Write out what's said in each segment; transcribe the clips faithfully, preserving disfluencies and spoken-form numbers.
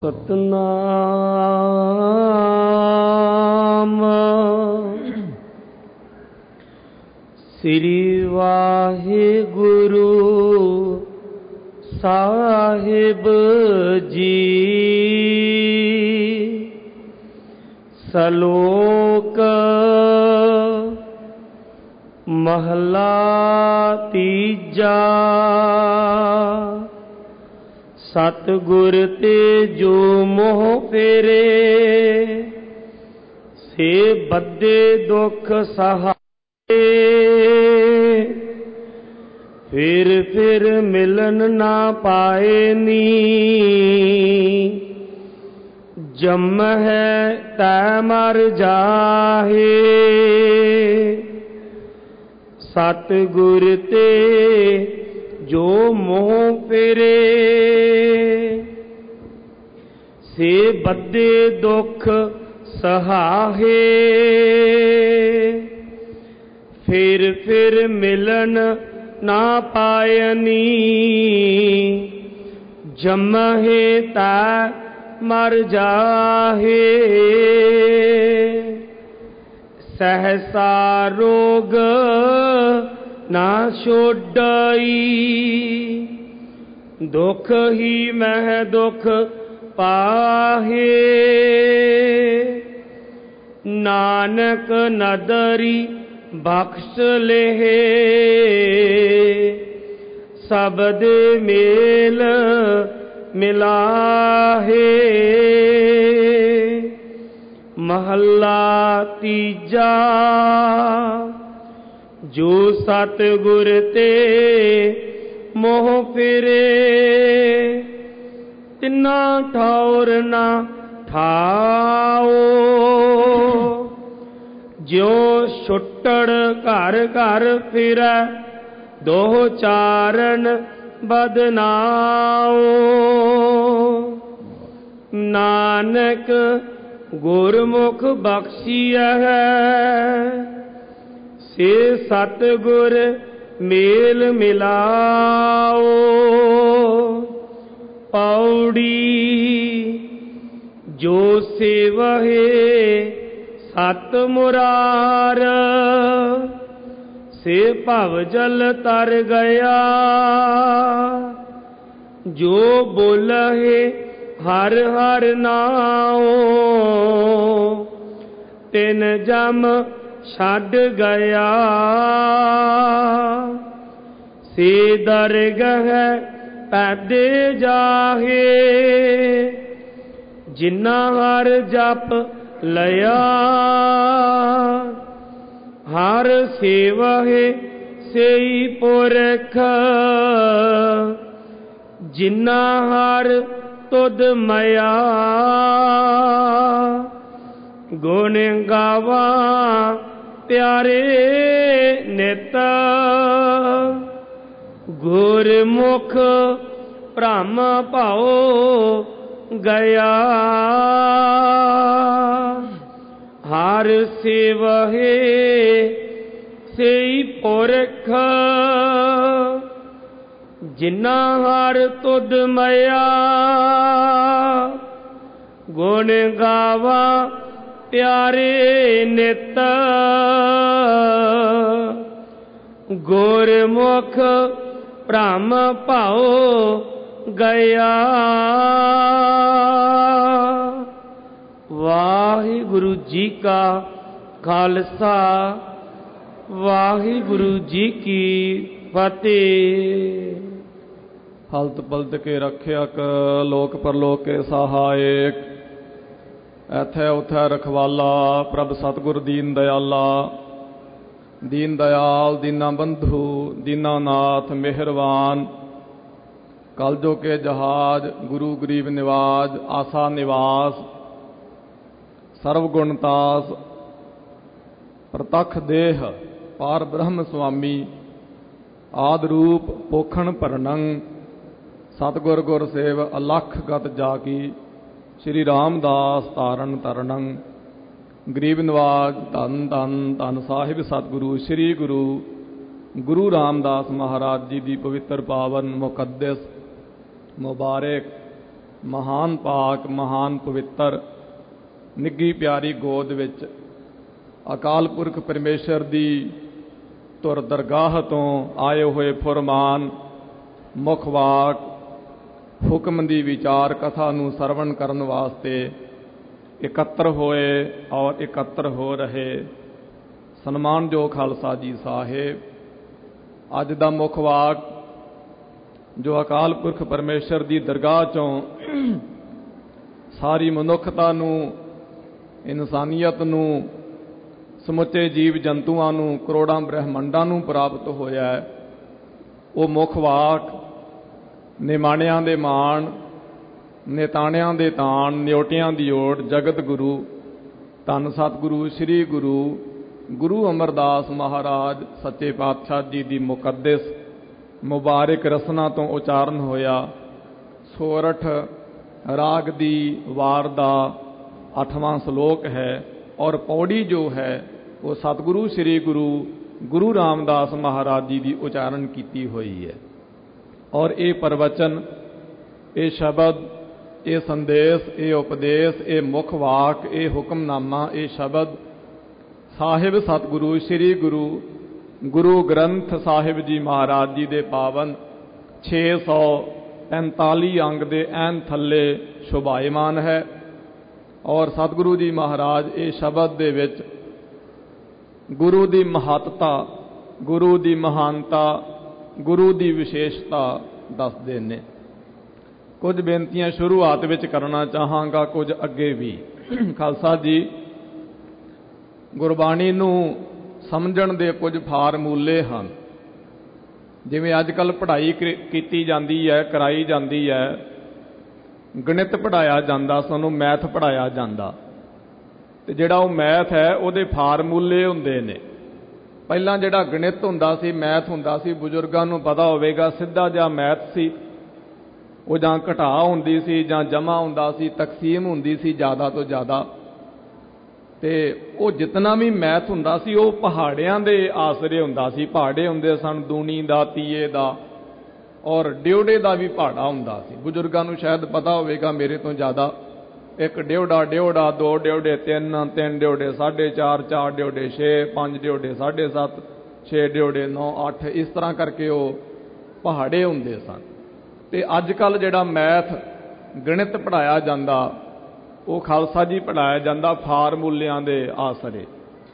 ਸਤਨਾਮ ਸ੍ਰੀ ਵਾਹਿਗੁਰੂ ਸਾਹਿਬ ਜੀ। ਸਲੋਕ ਮਹਲਾ ਤੀਜਾ। ਸਤਿਗੁਰ ਤੇ ਜੋ ਮੋਹ ਫੇਰੇ, ਸੇ ਬੱਧੇ ਦੁਖ ਸਹਾਏ। ਫਿਰ ਫਿਰ ਮਿਲਨ ਨਾ ਪਾਏ ਨੀ, ਜੰਮਹਿ ਤੈ ਮਰ ਜਾਹੇ। ਸਤਿਗੁਰ ਤੇ ਜੋ ਮੋਹ ਫੇਰੇ, ਸੇ ਬੱਧੇ ਦੁਖ ਸਹਾਏ। ਫਿਰ ਫਿਰ ਮਿਲਨ ਨਾ ਪਾਇਨੀ, ਜੰਮਹਿ ਤੈ ਮਰ ਜਾਹੇ। ਸਹਸਾ ਰੋਗ ਨਾ ਛੋਡਈ, ਦੁਖ ਹੀ ਮਹਿ ਦੁਖ ਪਾਹੇ। ਨਾਨਕ ਨਦਰੀ ਬਖਸ਼ ਲੇਹਿ, ਸਬਦ ਮੇਲ ਮਿਲਾਹੇ। ਮਹੱਲਾ ਤੀਜਾ। ਜੋ ਸਤਿਗੁਰ ਤੇ ਮੋਹ ਫੇਰੇ, ਤਿਨਾ ਠੌਰ ਨਾ ਠਾਓ। ਜਿਉ ਛੁੱਟੜ ਘਰ ਘਰ ਫਿਰੈ, ਦੋਹ ਚਾਰਨ ਬਦਨਾਓ। ਨਾਨਕ ਗੁਰਮੁਖ ਬਖਸ਼ੀਐ, ਸੇ ਸਤਿਗੁਰ ਮੇਲ ਮਿਲਾਓ। ਪੌੜੀ। ਜੋ ਸੇਵਹਿ ਸਤ ਮੁਰਾਰ, ਸੇ ਭਵ ਜਲ ਤਰ ਗਿਆ। ਜੋ ਬੋਲਹਿ ਹਰਿ ਹਰਿ ਨਾਉ, ਤਿਨ ਜਮ ਛੱਡ ਗਿਆ। ਸੇ ਦਰਗਹਿ ਪੈਦੇ ਜਾਹੇ, ਜਿਨਾ ਹਰ ਜਪ ਲਿਆ। ਹਰ ਸੇਵਹਿ ਸੇਈ ਪੁਰਖ, ਜਿਨਾ ਹਰ ਤੁਧ ਮਇਆ। ਗੁਣ ਗਾਵਾ ਪਿਆਰੇ ਨਿਤ, ਗੁਰਮੁਖ ਭ੍ਰਮ ਭਉ ਗਿਆ। ਹਰ ਸੇਵਹਿ ਸੇਈ ਪੁਰਖ, ਜਿਨਾ ਹਰ ਤੁਧ ਮਇਆ। ਗੁਣ ਗਾਵਾ ਪਿਆਰੇ ਨਿਤ, ਗੁਰਮੁਖ ਭ੍ਰਮ ਭਉ ਗਿਆ। ਵਾਹਿਗੁਰੂ ਜੀ ਕਾ ਖਾਲਸਾ, ਵਾਹਿਗੁਰੂ ਜੀ ਕੀ ਫਤਿਹ। ਹਲਤ ਪਲਤ ਕੇ ਰੱਖਿਅਕ, ਲੋਕ ਪਰਲੋਕ ਕੇ ਸਹਾਇਕ। ਐਥੈ ਉਥੈ ਰਖਵਾਲਾ, ਪ੍ਰਭ ਸਤਿਗੁਰ ਦੀਨ ਦਿਆਲਾ। ਦੀਨ ਦਿਆਲ ਦੀਨਾ ਬੰਧੂ, ਦੀਨਾ ਨਾਥ ਮਿਹਰਬਾਨ। ਕਲਜੋ ਕੇ ਜਹਾਜ, ਗੁਰੂ ਗਰੀਬ ਨਿਵਾਜ। ਆਸਾ ਨਿਵਾਸ ਸਰਵ ਗੁਣਤਾਸ, ਪ੍ਰਤੱਖ ਦੇਹ ਪਾਰ ਬ੍ਰਹਮ ਸੁਆਮੀ। ਆਦ ਰੂਪ ਪੋਖਣ ਭਰਨੰ, ਸਤਿਗੁਰ ਗੁਰ ਸੇਵ ਅਲਖ ਗਤ ਜਾ ਕੀ। ਸ਼੍ਰੀ ਰਾਮਦਾਸ ਤਾਰਨ ਤਰਨੰ, ਗਰੀਬ ਨਿਵਾਜ। ਧੰਨ ਧੰਨ ਧੰਨ ਸਾਹਿਬ ਸਤਿਗੁਰੂ ਸ਼੍ਰੀ ਗੁਰੂ ਗੁਰੂ ਰਾਮਦਾਸ ਮਹਾਰਾਜ ਜੀ ਦੀ ਪਵਿੱਤਰ ਪਾਵਨ ਮੁਕੱਦਸ ਮੁਬਾਰਕ महान पाक महान पवित्र निग्गी प्यारी गोद विच अकाल पुरख परमेश्वर दी धुर दरगाह तो आए हुए फुरमान मुखवाक हुक्म दी विचार कथा नूं सरवण करन वास्ते इकत्र होए और इकत्र हो रहे सन्मान जो खालसा जी साहिब, अज दा मुखवाक जो अकाल पुरख परमेश्वर दी दरगाह चों सारी मनुखता नूं इंसानियत नूं समुचे जीव जंतुआं नूं करोड़ां ब्रह्मंडां नूं प्राप्त होया है। वो मुखवाक निमाणियां दे मान निताणियां दे ताण न्योटियां दी ओट जगत गुरु धन सतगुरु श्री गुरु गुरु अमरदास महाराज सच्चे पातशाह जी दी मुकद्दस मुबारक रसना तो उचारण होया। सोरठ राग दी वार दा अठवां श्लोक है और पौड़ी जो है वो सतगुरु श्री गुरु गुरु रामदास महाराज जी की उचारण की हुई है। और ये प्रवचन ये शब्द ये संदेश ये उपदेश ये मुखवाक ये हुक्मनामा ये शब्द साहिब सतगुरु श्री गुरु गुरु ग्रंथ साहिब जी महाराज जी दे पावन छे सौ पैंताली अंग दे ऐन थले शोभायमान है। और सतगुरु जी महाराज ये शब्द दे विच गुरु की महत्ता गुरु की महानता गुरु की विशेषता दसदे ने। कुछ बेनतियां शुरुआत विच करना चाहांगा, कुछ अगे भी। खालसा जी गुरबाणी नूं समझण दे कुछ फार्मूले हैं। जिवें अजकल पढ़ाई की जाती है कराई जाती है, गणित पढ़ाया जाता, सानूं मैथ पढ़ाया जाता, ते जिहड़ा वो मैथ है उहदे फार्मूले हुंदे ने। पहलां जिहड़ा गणित हुंदा सी मैथ हुंदा सी, बजुर्गां नूं पता होवेगा सीधा जिहा मैथ सी, वो जां घटा हुंदी सी जां जमा हुंदा सी, तकसीम हुंदी सी ज़्यादा तो ज़्यादा। ते वो जितना भी मैथ हुंदा सी वो पहाड़ियां दे आसरे हुंदा सी। पहाड़े हुंदे सन दूनी दा तीए दा और ड्योड़े का भी पहाड़ा हुंदा सी। बजुर्गां नूं शायद पता होवेगा मेरे तो ज़्यादा। एक ड्योड़ा ड्योड़ा दो ड्योड़े तीन तीन ड्योड़े साढ़े चार चार ड्योड़े छे पाँच ड्योड़े साढ़े सत्त छे ड्योड़े नौ अठ, इस तरह करके वो पहाड़े हुंदे सन। ते अजकल जिहड़ा मैथ गणित पढ़ाया जाता वो खालसा जी पढ़ाया जाता फार्मूलियां दे आसरे।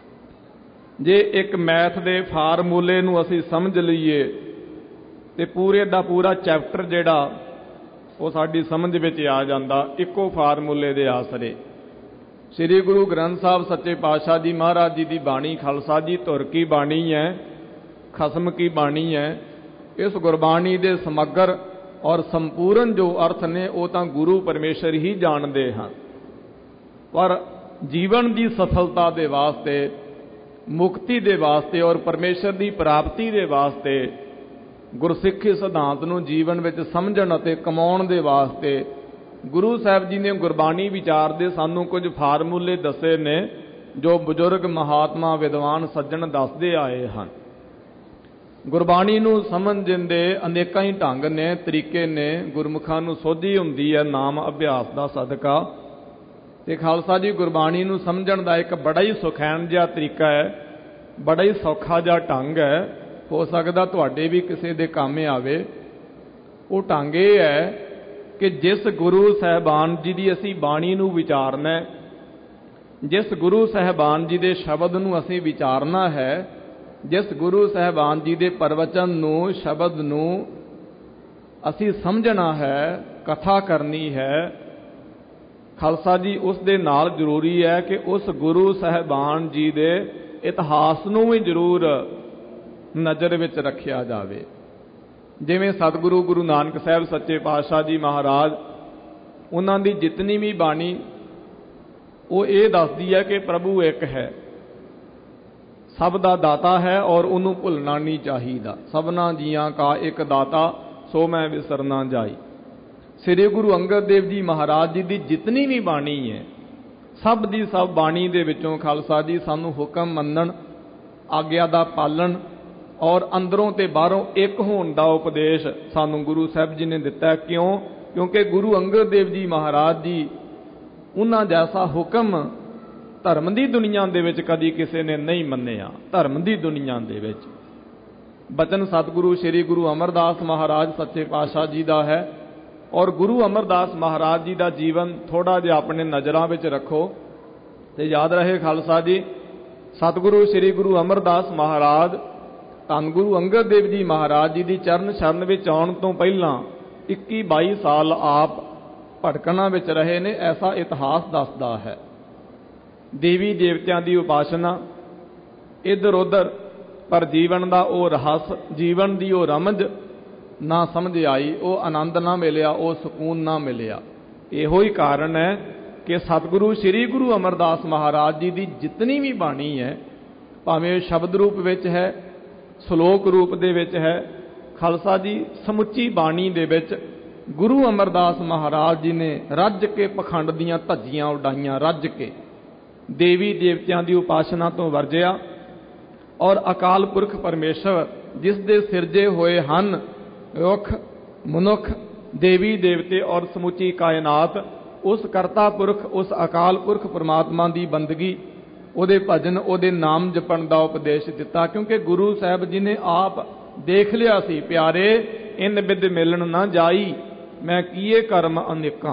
जे एक मैथ दे फार्मूले नूं असीं समझ लईए ते पूरे दा पूरा चैप्टर जिहड़ा वो साडी समझ विच आ जांदा इक्को फार्मूले दे आसरे। श्री गुरु ग्रंथ साहब सच्चे पातशाह जी महाराज जी की बाणी खालसा जी धुर की बाणी है, खसम की बाणी है। इस गुरबाणी दे समग्र और संपूर्ण जो अर्थ ने वो तां गुरु परमेश्वर ही जानते हैं, पर जीवन की सफलता दे वास्ते मुक्ति दे वास्ते और परमेश्वर की प्राप्ति दे वास्ते गुरसिੱਖੀ सिद्धांत नूं जीवन में समझण अते कमाउण दे वास्ते गुरु साहब जी ने गुरबाणी विचार दे सानूं कुछ फार्मूले दसे ने जो बुजुर्ग महात्मा विद्वान सज्जण दसदे आए हैं। गुरबाणी नूं समझण दे अनेकां ही ढंग ने तरीके ने। गुरमुखां नूं सोझी हुंदी है नाम अभ्यास दा सदका। ते खालसा जी गुरबाणी नूं समझण दा एक बड़ा ही सुखैन जिहा तरीका है, बड़ा ही सौखा जिहा ढंग है। हो सकदा तुहाडे भी किसी दे काम आवे। वो ढंग ये है कि जिस गुरु साहबान जी की असी बाणी नूं विचारना है, जिस गुरु साहबान जी के शब्द नूं असी विचारना है, जिस गुरु साहबान जी के प्रवचन नूं शब्द नूं असी समझना है, कथा करनी है, खालसा जी उस दे नाल जरूरी है कि उस गुरु साहबान जी के इतिहास नूं भी जरूर नज़र विच रखिया जावे। जिवें सतगुरु गुरु नानक साहब सच्चे पातशाह जी महाराज उन्हां दी जितनी भी बाणी वो ये दसदी है कि प्रभु एक है, सब दा दाता है और उन्हों भुलना नहीं चाहिए। सबना जियां का एक दाता सो मैं विसर ना जाई। श्री गुरु अंगद देव जी महाराज जी की जितनी भी बाणी है सब दी सब बाणी दे विचों खालसा जी सानू हुक्म मनन, आग्या दा पालन और अंदरों ते बाहरों एक होण दा उपदेश सानू गुरु साहब जी ने दिता है। क्यों क्योंकि गुरु अंगद देव जी महाराज जी उन्हां जैसा हुक्म धर्म की दुनिया दे विच कदी किसी ने नहीं मन्निया। धर्म की दुनिया दे विच बचन सतगुरु श्री गुरु अमरदास महाराज सच्चे पातशाह जी का है। और गुरु अमरदास महाराज जी का जीवन थोड़ा जिहा अपने नज़रां विच रखो तो याद रहे खालसा जी, सतगुरु श्री गुरु अमरदास महाराज धन गुरु अंगद देव जी महाराज जी की चरण शरण विच आउण तो पहलां इक्की बाई साल आप भटकना विच रहे ने, ऐसा इतिहास दसदा है। देवी देवतियां की उपासना इधर उधर, पर जीवन का वो रहस, जीवन की वो रमज ना समझ आई, वो आनंद ना मिलिया, वो सुकून ना मिलिया। इहो ही कारण है कि सतगुरु श्री गुरु अमरदास महाराज जी की जितनी भी बाणी है, भावें शब्द रूप विच है, श्लोक रूप दे विच है, खालसा जी समुची बाणी दे विच गुरु अमरदास महाराज जी ने रज के पखंड दीआं धज्जियां उडाइयां, रज के देवी देवतियां की उपासना तो वरजिया और अकाल पुरख परमेश्वर जिस दे सिरजे होए हन रुख मनुख देवी देवते और समुची कायनात, उस करता पुरख उस अकाल पुरख परमात्मा की बंदगी, उहदे भजन, उहदे नाम जपण का उपदेश दिता। क्योंकि गुरु साहब जी ने आप देख लिया सी, प्यारे इन बिद मिलन ना जाई मैं किए कर्म अनेकां,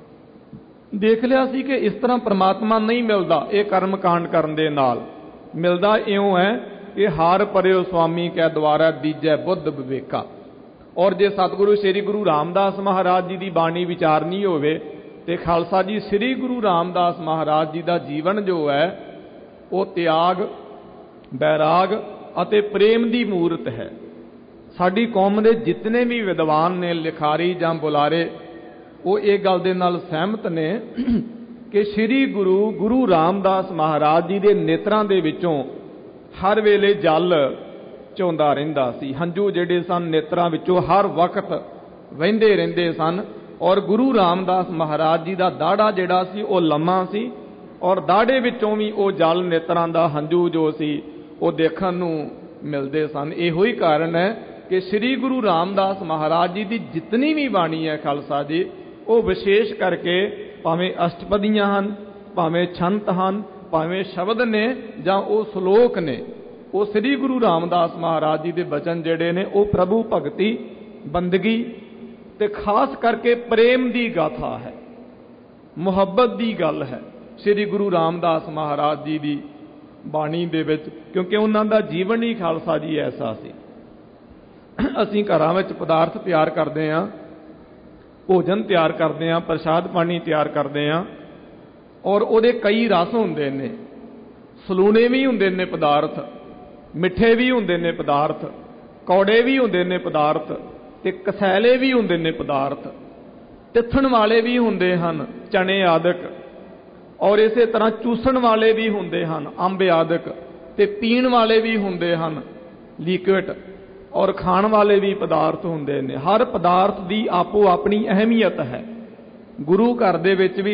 देख लिया सी कि इस तरह परमात्मा नहीं मिलता, ये कर्म कांड करन दे नाल मिलता इउं है कि हार परियो स्वामी कै द्वारा दीजै बुद्ध विवेका। और जे सतगुरु श्री गुरु रामदास महाराज जी की बाणी विचारनी होवे ते खालसा जी श्री गुरु रामदास महाराज जी का जीवन जो है वो त्याग, बैराग अते प्रेम की मूर्त है। साडी कौम के जितने भी विद्वान ने, लिखारी जां बुलारे, वो एक गल दे नाल सहमत ने कि श्री गुरु गुरु रामदास महाराज जी के नेत्रां दे विचों हर वेले जल चौंदा रहिंदा सी, हंझू जिहड़े सन नेत्रां विचों हर वक्त वहिंदे रहिंदे सन। और गुरु रामदास महाराज जी का दाड़ा जिहड़ा सी वो लम्मा सी और दाड़े विचों भी वो जल नेत्रां दा हंझू जो सी वो देखण नूं मिलदे सन। इहो ही कारण है कि श्री गुरु रामदास महाराज जी की जितनी भी बाणी है खालसा जी, वो विशेष करके भावें अष्टपदियां हन, भावें छंत हन, भावें शब्द ने जां वो श्लोक ने, वो श्री गुरु रामदास महाराज जी के बचन जिहड़े ने वो प्रभु भगती, बंदगी ते खास करके प्रेम की गाथा है, मुहब्बत की गल है श्री गुरु रामदास महाराज जी की बाणी दे विच। क्योंकि उन्हां दा जीवन ही खालसा जी ऐसा सी। असीं घरां विच पदार्थ तैयार करते हैं, भोजन तैयार करते हैं, प्रसाद पानी तैयार करते हैं और उहदे कई रस हुंदे ने, सलूने भी हुंदे ने पदार्थ, मिठे भी हुंदे ने पदार्थ, कौड़े भी हुंदे ने पदार्थ ते कसैले भी हुंदे ने पदार्थ, तिथण वाले भी हुंदे हन, चने आदक, और इसे तरह चूसण वाले भी हुंदे हन, अंब आदक, ते पीण वाले भी हुंदे हन, लिक्विड, और खाण वाले भी पदार्थ हुंदे ने। हर पदार्थ की आपो अपनी अहमियत है। गुरु घर दे विच भी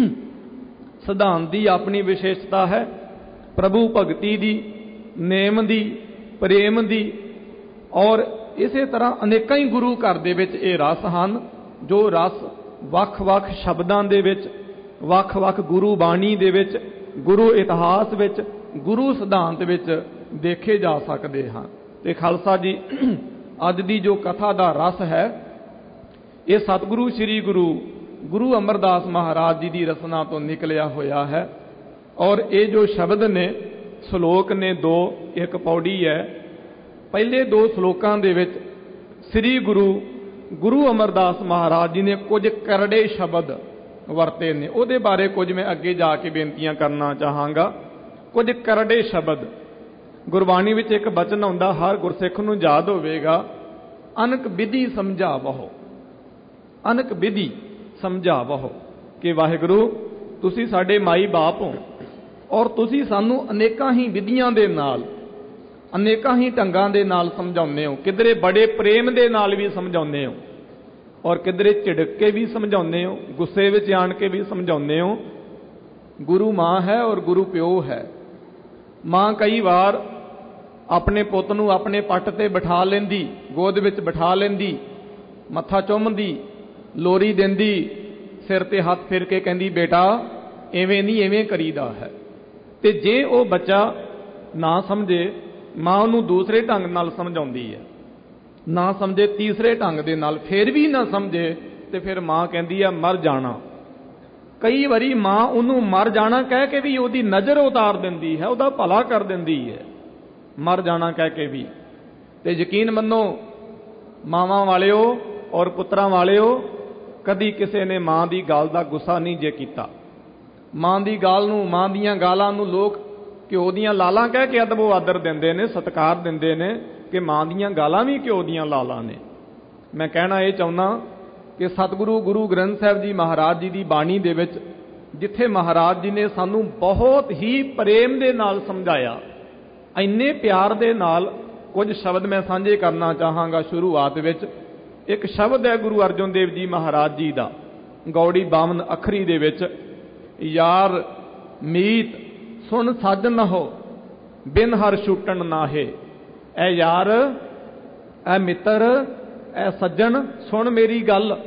सिद्धांत की अपनी विशेषता है, प्रभु भगती दी, नेम दी, प्रेम दी, और इसे तरह अनेकां ही गुरु घर दे विच ये रस हन जो रस वख-वख शब्दां दे विच, वख-वख गुरु बाणी दे विच, गुरु इतिहास विच, गुरु सिद्धांत विच देखे जा सकते हैं। ते खालसा जी अज दी जो कथा दा रस है ये सतगुरु श्री गुरु गुरु अमरदास महाराज जी की रचना तो निकलिया होया है। और ये जो शब्द ने, श्लोक ने दो, एक पौड़ी है, पहले दो श्लोकां दे विच श्री गुरु गुरु अमरदास महाराज जी ने कुछ करड़े शब्द वरते ने। उहदे बारे कुछ मैं अगे जाके बेनतियां करना चाहांगा। कुछ करड़े शब्द गुरबाणी विच एक बचन आउंदा, हर गुरसिख नूं याद होवेगा, अनक विधि समझावहो, अनक विधि समझावहो, कि वाहिगुरू तुसी साडे माई बाप हो और तुसी सानू अनेकां ही विधियां दे नाल, अनेकां ही ढंगां दे नाल समझाउंदे हो। किधरे बड़े प्रेम दे नाल भी समझाउंदे हो और किधरे झिड़क के भी समझाउंदे हो, गुस्से विच आण के भी समझाउंदे हो। गुरु मां है और गुरु प्यो है। मां कई बार अपने पुत नूं अपने पट ते बिठा लैंदी, गोद विच बिठा लैंदी, मत्था चुम्मदी, ਲੋਰੀ ਦਿੰਦੀ, ਸਿਰ ਤੇ ਹੱਥ ਫੇਰ ਕੇ ਕਹਿੰਦੀ ਬੇਟਾ ਐਵੇਂ ਨਹੀਂ, ਐਵੇਂ ਕਰੀਦਾ ਹੈ। ਤੇ ਜੇ ਉਹ ਬੱਚਾ ਨਾ ਸਮਝੇ, ਮਾਂ ਉਹਨੂੰ ਦੂਸਰੇ ਢੰਗ ਨਾਲ ਸਮਝਾਉਂਦੀ ਹੈ, ਨਾ ਸਮਝੇ ਤੀਸਰੇ ਢੰਗ ਦੇ ਨਾਲ, ਫੇਰ ਵੀ ਨਾ ਸਮਝੇ, ਤੇ ਫਿਰ ਮਾਂ ਕਹਿੰਦੀ ਆ ਮਰ ਜਾਣਾ। ਕਈ ਵਾਰੀ ਮਾਂ ਉਹਨੂੰ ਮਰ ਜਾਣਾ ਕਹਿ ਕੇ ਵੀ ਉਹਦੀ ਨਜ਼ਰ ਉਤਾਰ ਦਿੰਦੀ ਹੈ, ਉਹਦਾ ਭਲਾ ਕਰ ਦਿੰਦੀ ਹੈ, ਮਰ ਜਾਣਾ ਕਹਿ ਕੇ ਵੀ। ਤੇ ਯਕੀਨ ਮੰਨੋ ਮਾਵਾਂ ਵਾਲਿਓ ਔਰ ਪੁੱਤਰਾਂ ਵਾਲਿਓ, ਕਦੀ ਕਿਸੇ ਨੇ ਮਾਂ ਦੀ ਗੱਲ ਦਾ ਗੁੱਸਾ ਨਹੀਂ ਜੇ ਕੀਤਾ। ਮਾਂ ਦੀ ਗੱਲ ਨੂੰ, ਮਾਂ ਦੀਆਂ ਗਾਲਾਂ ਨੂੰ ਲੋਕ ਘਿਓ ਦੀਆਂ ਲਾਲਾਂ ਕਹਿ ਕੇ ਅਦਬੋ ਆਦਰ ਦਿੰਦੇ ਨੇ, ਸਤਿਕਾਰ ਦਿੰਦੇ ਨੇ ਕਿ ਮਾਂ ਦੀਆਂ ਗਾਲਾਂ ਵੀ ਘਿਓ ਦੀਆਂ ਲਾਲਾਂ ਨੇ। ਮੈਂ ਕਹਿਣਾ ਇਹ ਚਾਹੁੰਦਾ ਕਿ ਸਤਿਗੁਰੂ ਗੁਰੂ ਗ੍ਰੰਥ ਸਾਹਿਬ ਜੀ ਮਹਾਰਾਜ ਜੀ ਦੀ ਬਾਣੀ ਦੇ ਵਿੱਚ ਜਿੱਥੇ ਮਹਾਰਾਜ ਜੀ ਨੇ ਸਾਨੂੰ ਬਹੁਤ ਹੀ ਪ੍ਰੇਮ ਦੇ ਨਾਲ ਸਮਝਾਇਆ, ਇੰਨੇ ਪਿਆਰ ਦੇ ਨਾਲ, ਕੁਝ ਸ਼ਬਦ ਮੈਂ ਸਾਂਝੇ ਕਰਨਾ ਚਾਹਾਂਗਾ ਸ਼ੁਰੂਆਤ ਵਿੱਚ। ਇੱਕ ਸ਼ਬਦ ਹੈ ਗੁਰੂ ਅਰਜਨ ਦੇਵ ਜੀ ਮਹਾਰਾਜ ਜੀ ਦਾ, ਗੌੜੀ ਬਾਵਨ ਅੱਖਰੀ ਦੇ ਵਿੱਚ, ਯਾਰ ਮੀਤ ਸੁਣ ਸਾਜਨ ਹੋ ਬਿਨ ਹਰ ਛੁੱਟਣ ਨਾਹੇ। ਐ ਯਾਰ, ਐ ਮਿੱਤਰ, ਐ ਸੱਜਣ ਸੁਣ ਮੇਰੀ ਗੱਲ।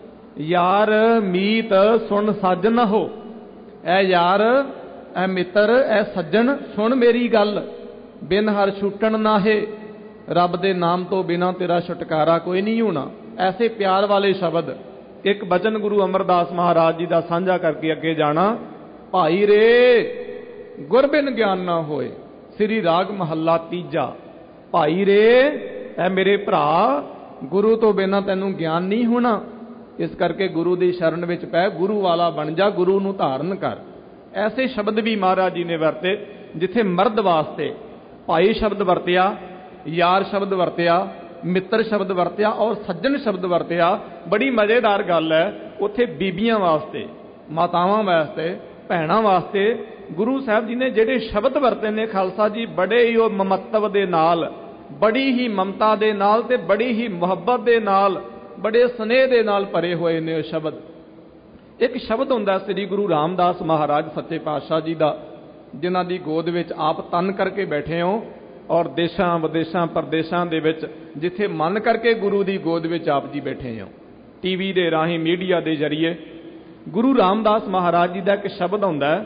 ਯਾਰ ਮੀਤ ਸੁਣ ਸਾਜਨ ਹੋ, ਐ ਯਾਰ, ਐ ਮਿੱਤਰ, ਐ ਸੱਜਣ ਸੁਣ ਮੇਰੀ ਗੱਲ। ਬਿਨ ਹਰ ਛੁੱਟਣ ਨਾਹੇ, ਰੱਬ ਦੇ ਨਾਮ ਤੋਂ ਬਿਨਾਂ ਤੇਰਾ ਛੁਟਕਾਰਾ ਕੋਈ ਨਹੀਂ ਹੋਣਾ। ਐਸੇ ਪਿਆਰ ਵਾਲੇ ਸ਼ਬਦ। ਇੱਕ ਬਚਨ ਗੁਰੂ ਅਮਰਦਾਸ ਮਹਾਰਾਜ ਜੀ ਦਾ ਸਾਂਝਾ ਕਰਕੇ ਅੱਗੇ ਜਾਣਾ। ਭਾਈ ਰੇ ਗੁਰ ਬਿਨ ਗਿਆਨ ਨਾ ਹੋਏ, ਸ੍ਰੀ ਰਾਗ ਮਹੱਲਾ ਤੀਜਾ। ਭਾਈ ਰੇ, ਐ ਮੇਰੇ ਭਰਾ, ਗੁਰੂ ਤੋਂ ਬਿਨਾਂ ਤੈਨੂੰ ਗਿਆਨ ਨਹੀਂ ਹੋਣਾ। ਇਸ ਕਰਕੇ ਗੁਰੂ ਦੀ ਸ਼ਰਨ ਵਿੱਚ ਪੈ, ਗੁਰੂ ਵਾਲਾ ਬਣ ਜਾ, ਗੁਰੂ ਨੂੰ ਧਾਰਨ ਕਰ। ਐਸੇ ਸ਼ਬਦ ਵੀ ਮਹਾਰਾਜ ਜੀ ਨੇ ਵਰਤੇ, ਜਿੱਥੇ ਮਰਦ ਵਾਸਤੇ ਭਾਈ ਸ਼ਬਦ ਵਰਤਿਆ, ਯਾਰ ਸ਼ਬਦ ਵਰਤਿਆ, ਮਿੱਤਰ ਸ਼ਬਦ ਵਰਤਿਆ ਔਰ ਸੱਜਣ ਸ਼ਬਦ ਵਰਤਿਆ। ਬੜੀ ਮਜ਼ੇਦਾਰ ਗੱਲ ਹੈ, ਉੱਥੇ ਬੀਬੀਆਂ ਵਾਸਤੇ, ਮਾਤਾਵਾਂ ਵਾਸਤੇ, ਭੈਣਾਂ ਵਾਸਤੇ ਗੁਰੂ ਸਾਹਿਬ ਜੀ ਨੇ ਜਿਹੜੇ ਸ਼ਬਦ ਵਰਤੇ ਨੇ ਖਾਲਸਾ ਜੀ, ਬੜੇ ਹੀ ਉਹ ਮਮਤਵ ਦੇ ਨਾਲ, ਬੜੀ ਹੀ ਮਮਤਾ ਦੇ ਨਾਲ ਤੇ ਬੜੀ ਹੀ ਮੁਹੱਬਤ ਦੇ ਨਾਲ, ਬੜੇ ਸਨੇਹ ਦੇ ਨਾਲ ਭਰੇ ਹੋਏ ਨੇ ਉਹ ਸ਼ਬਦ। ਇੱਕ ਸ਼ਬਦ ਹੁੰਦਾ ਸ੍ਰੀ ਗੁਰੂ ਰਾਮਦਾਸ ਮਹਾਰਾਜ ਸੱਚੇ ਪਾਤਸ਼ਾਹ ਜੀ ਦਾ, ਜਿਨ੍ਹਾਂ ਦੀ ਗੋਦ ਵਿੱਚ ਆਪ ਤਨ ਕਰਕੇ ਬੈਠੇ ਹੋ, ਔਰ ਦੇਸ਼ਾਂ ਵਿਦੇਸ਼ਾਂ ਪ੍ਰਦੇਸ਼ਾਂ ਦੇ ਵਿੱਚ ਜਿੱਥੇ ਮਨ ਕਰਕੇ ਗੁਰੂ ਦੀ ਗੋਦ ਵਿੱਚ ਆਪ ਜੀ ਬੈਠੇ ਹੋ, ਟੀਵੀ ਦੇ ਰਾਹੀਂ, ਮੀਡੀਆ ਦੇ ਜ਼ਰੀਏ। ਗੁਰੂ ਰਾਮਦਾਸ ਮਹਾਰਾਜ ਜੀ ਦਾ ਇੱਕ ਸ਼ਬਦ ਹੁੰਦਾ,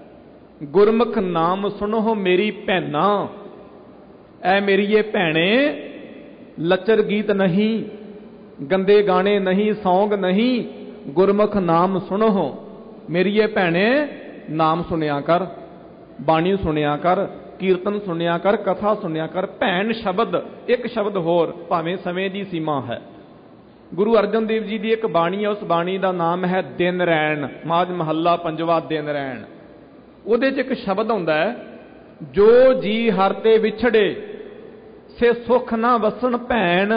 ਗੁਰਮੁਖ ਨਾਮ ਸੁਣੋ ਮੇਰੀ ਭੈਣਾ। ਐ ਮੇਰੀਏ ਭੈਣੇ, ਲੱਚਰ ਗੀਤ ਨਹੀਂ, ਗੰਦੇ ਗਾਣੇ ਨਹੀਂ, ਸੌਂਗ ਨਹੀਂ, ਗੁਰਮੁਖ ਨਾਮ ਸੁਣੋ ਮੇਰੀਏ ਭੈਣੇ। ਨਾਮ ਸੁਣਿਆ ਕਰ, ਬਾਣੀ ਸੁਣਿਆ ਕਰ, ਕੀਰਤਨ ਸੁਣਿਆ ਕਰ, ਕਥਾ ਸੁਣਿਆ ਕਰ। ਭੈਣ ਸ਼ਬਦ, ਇੱਕ ਸ਼ਬਦ ਹੋਰ, ਭਾਵੇਂ ਸਮੇਂ ਦੀ ਸੀਮਾ ਹੈ। ਗੁਰੂ ਅਰਜਨ ਦੇਵ ਜੀ ਦੀ ਇੱਕ ਬਾਣੀ ਹੈ, ਉਸ ਬਾਣੀ ਦਾ ਨਾਮ ਹੈ ਦਿਨ ਰੈਣ, ਮਾਝ ਮਹੱਲਾ ਪੰਜਵਾ, ਦਿਨ ਰੈਣ। ਉਹਦੇ 'ਚ ਇੱਕ ਸ਼ਬਦ ਹੁੰਦਾ ਹੈ, ਜੋ ਜੀ ਹਰ ਤੇ ਵਿਛੜੇ ਸੇ ਸੁਖ ਨਾ ਵਸਣ ਭੈਣ।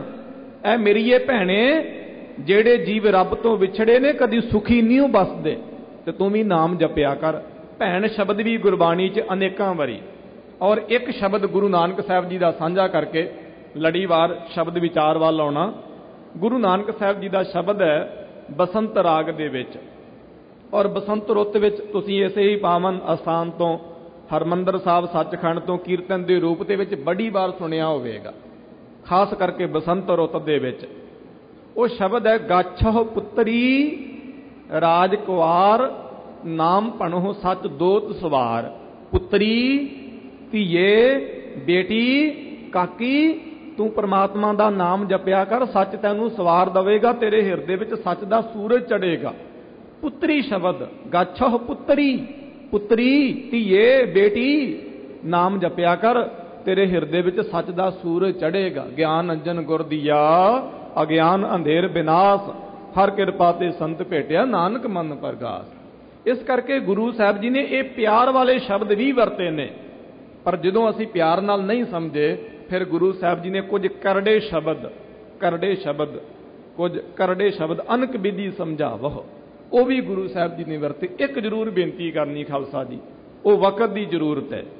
ਐ ਮੇਰੀਏ ਭੈਣੇ, ਜਿਹੜੇ ਜੀਵ ਰੱਬ ਤੋਂ ਵਿਛੜੇ ਨੇ ਕਦੀ ਸੁਖੀ ਨਹੀਂ ਉਹ ਬਸਦੇ, ਤੇ ਤੂੰ ਵੀ ਨਾਮ ਜਪਿਆ ਕਰ। ਭੈਣ ਸ਼ਬਦ ਵੀ ਗੁਰਬਾਣੀ 'ਚ ਅਨੇਕਾਂ ਵਾਰੀ। ਔਰ ਇੱਕ ਸ਼ਬਦ ਗੁਰੂ ਨਾਨਕ ਸਾਹਿਬ ਜੀ ਦਾ ਸਾਂਝਾ ਕਰਕੇ ਲੜੀਵਾਰ ਸ਼ਬਦ ਵਿਚਾਰ ਵੱਲ ਆਉਣਾ। ਗੁਰੂ ਨਾਨਕ ਸਾਹਿਬ ਜੀ ਦਾ ਸ਼ਬਦ ਹੈ ਬਸੰਤ ਰਾਗ ਦੇ ਵਿੱਚ, ਔਰ ਬਸੰਤ ਰੁੱਤ ਵਿੱਚ ਤੁਸੀਂ ਇਸੇ ਹੀ ਪਾਵਨ ਅਸਥਾਨ ਤੋਂ, ਹਰਮੰਦਰ ਸਾਹਿਬ ਸੱਚਖੰਡ ਤੋਂ ਕੀਰਤਨ ਦੇ ਰੂਪ ਦੇ ਵਿੱਚ ਬੜੀ ਵਾਰ ਸੁਣਿਆ ਹੋਵੇਗਾ, ਖਾਸ ਕਰਕੇ ਬਸੰਤ ਰੁੱਤ ਦੇ ਵਿੱਚ। ਉਹ ਸ਼ਬਦ ਹੈ, ਗਾਛੋ ਪੁੱਤਰੀ ਰਾਜ ਕੁਆਰ, ਨਾਮ ਭਣੋ ਸੱਚ ਦੋਤ ਸਵਾਰ। ਪੁੱਤਰੀ, ਧੀਏ, ਬੇਟੀ, ਕਾਕੀ, ਤੂੰ ਪ੍ਰਮਾਤਮਾ ਦਾ ਨਾਮ ਜਪਿਆ ਕਰ, ਸੱਚ ਤੈਨੂੰ ਸਵਾਰ ਦੇਵੇਗਾ, ਤੇਰੇ ਹਿਰਦੇ ਵਿੱਚ ਸੱਚ ਦਾ ਸੂਰਜ ਚੜ੍ਹੇਗਾ। ਪੁੱਤਰੀ ਸ਼ਬਦ, ਗਾਛੋ ਪੁੱਤਰੀ, ਪੁੱਤਰੀ, ਧੀਏ, ਬੇਟੀ, ਨਾਮ ਜਪਿਆ ਕਰ, ਤੇਰੇ ਹਿਰਦੇ ਵਿੱਚ ਸੱਚ ਦਾ ਸੂਰਜ ਚੜ੍ਹੇਗਾ। ਗਿਆਨ ਅੰਜਨ ਗੁਰ ਦੀਆ, ਅਗਿਆਨ ਅੰਧੇਰ ਬਿਨਾਸ਼, ਹਰ ਕਿਰਪਾ ਤੇ ਸੰਤ ਭੇਟਿਆ, ਨਾਨਕ ਮਨ ਪ੍ਰਗਾਸ। ਇਸ ਕਰਕੇ ਗੁਰੂ ਸਾਹਿਬ ਜੀ ਨੇ ਇਹ ਪਿਆਰ ਵਾਲੇ ਸ਼ਬਦ ਵੀ ਵਰਤੇ ਨੇ, ਪਰ ਜਦੋਂ ਅਸੀਂ ਪਿਆਰ ਨਾਲ ਨਹੀਂ ਸਮਝੇ, ਫਿਰ ਗੁਰੂ ਸਾਹਿਬ ਜੀ ਨੇ ਕੁਝ ਕਰੜੇ ਸ਼ਬਦ, ਕਰੜੇ ਸ਼ਬਦ, ਕੁਝ ਕਰੜੇ ਸ਼ਬਦ ਅਨਕ ਵਿਧੀ ਸਮਝਾਵੋ, ਉਹ ਵੀ ਗੁਰੂ ਸਾਹਿਬ ਜੀ ਨੇ ਵਰਤੇ। ਇੱਕ ਜ਼ਰੂਰ ਬੇਨਤੀ ਕਰਨੀ ਖਾਲਸਾ ਜੀ, ਉਹ ਵਕਤ ਦੀ ਜ਼ਰੂਰਤ ਹੈ।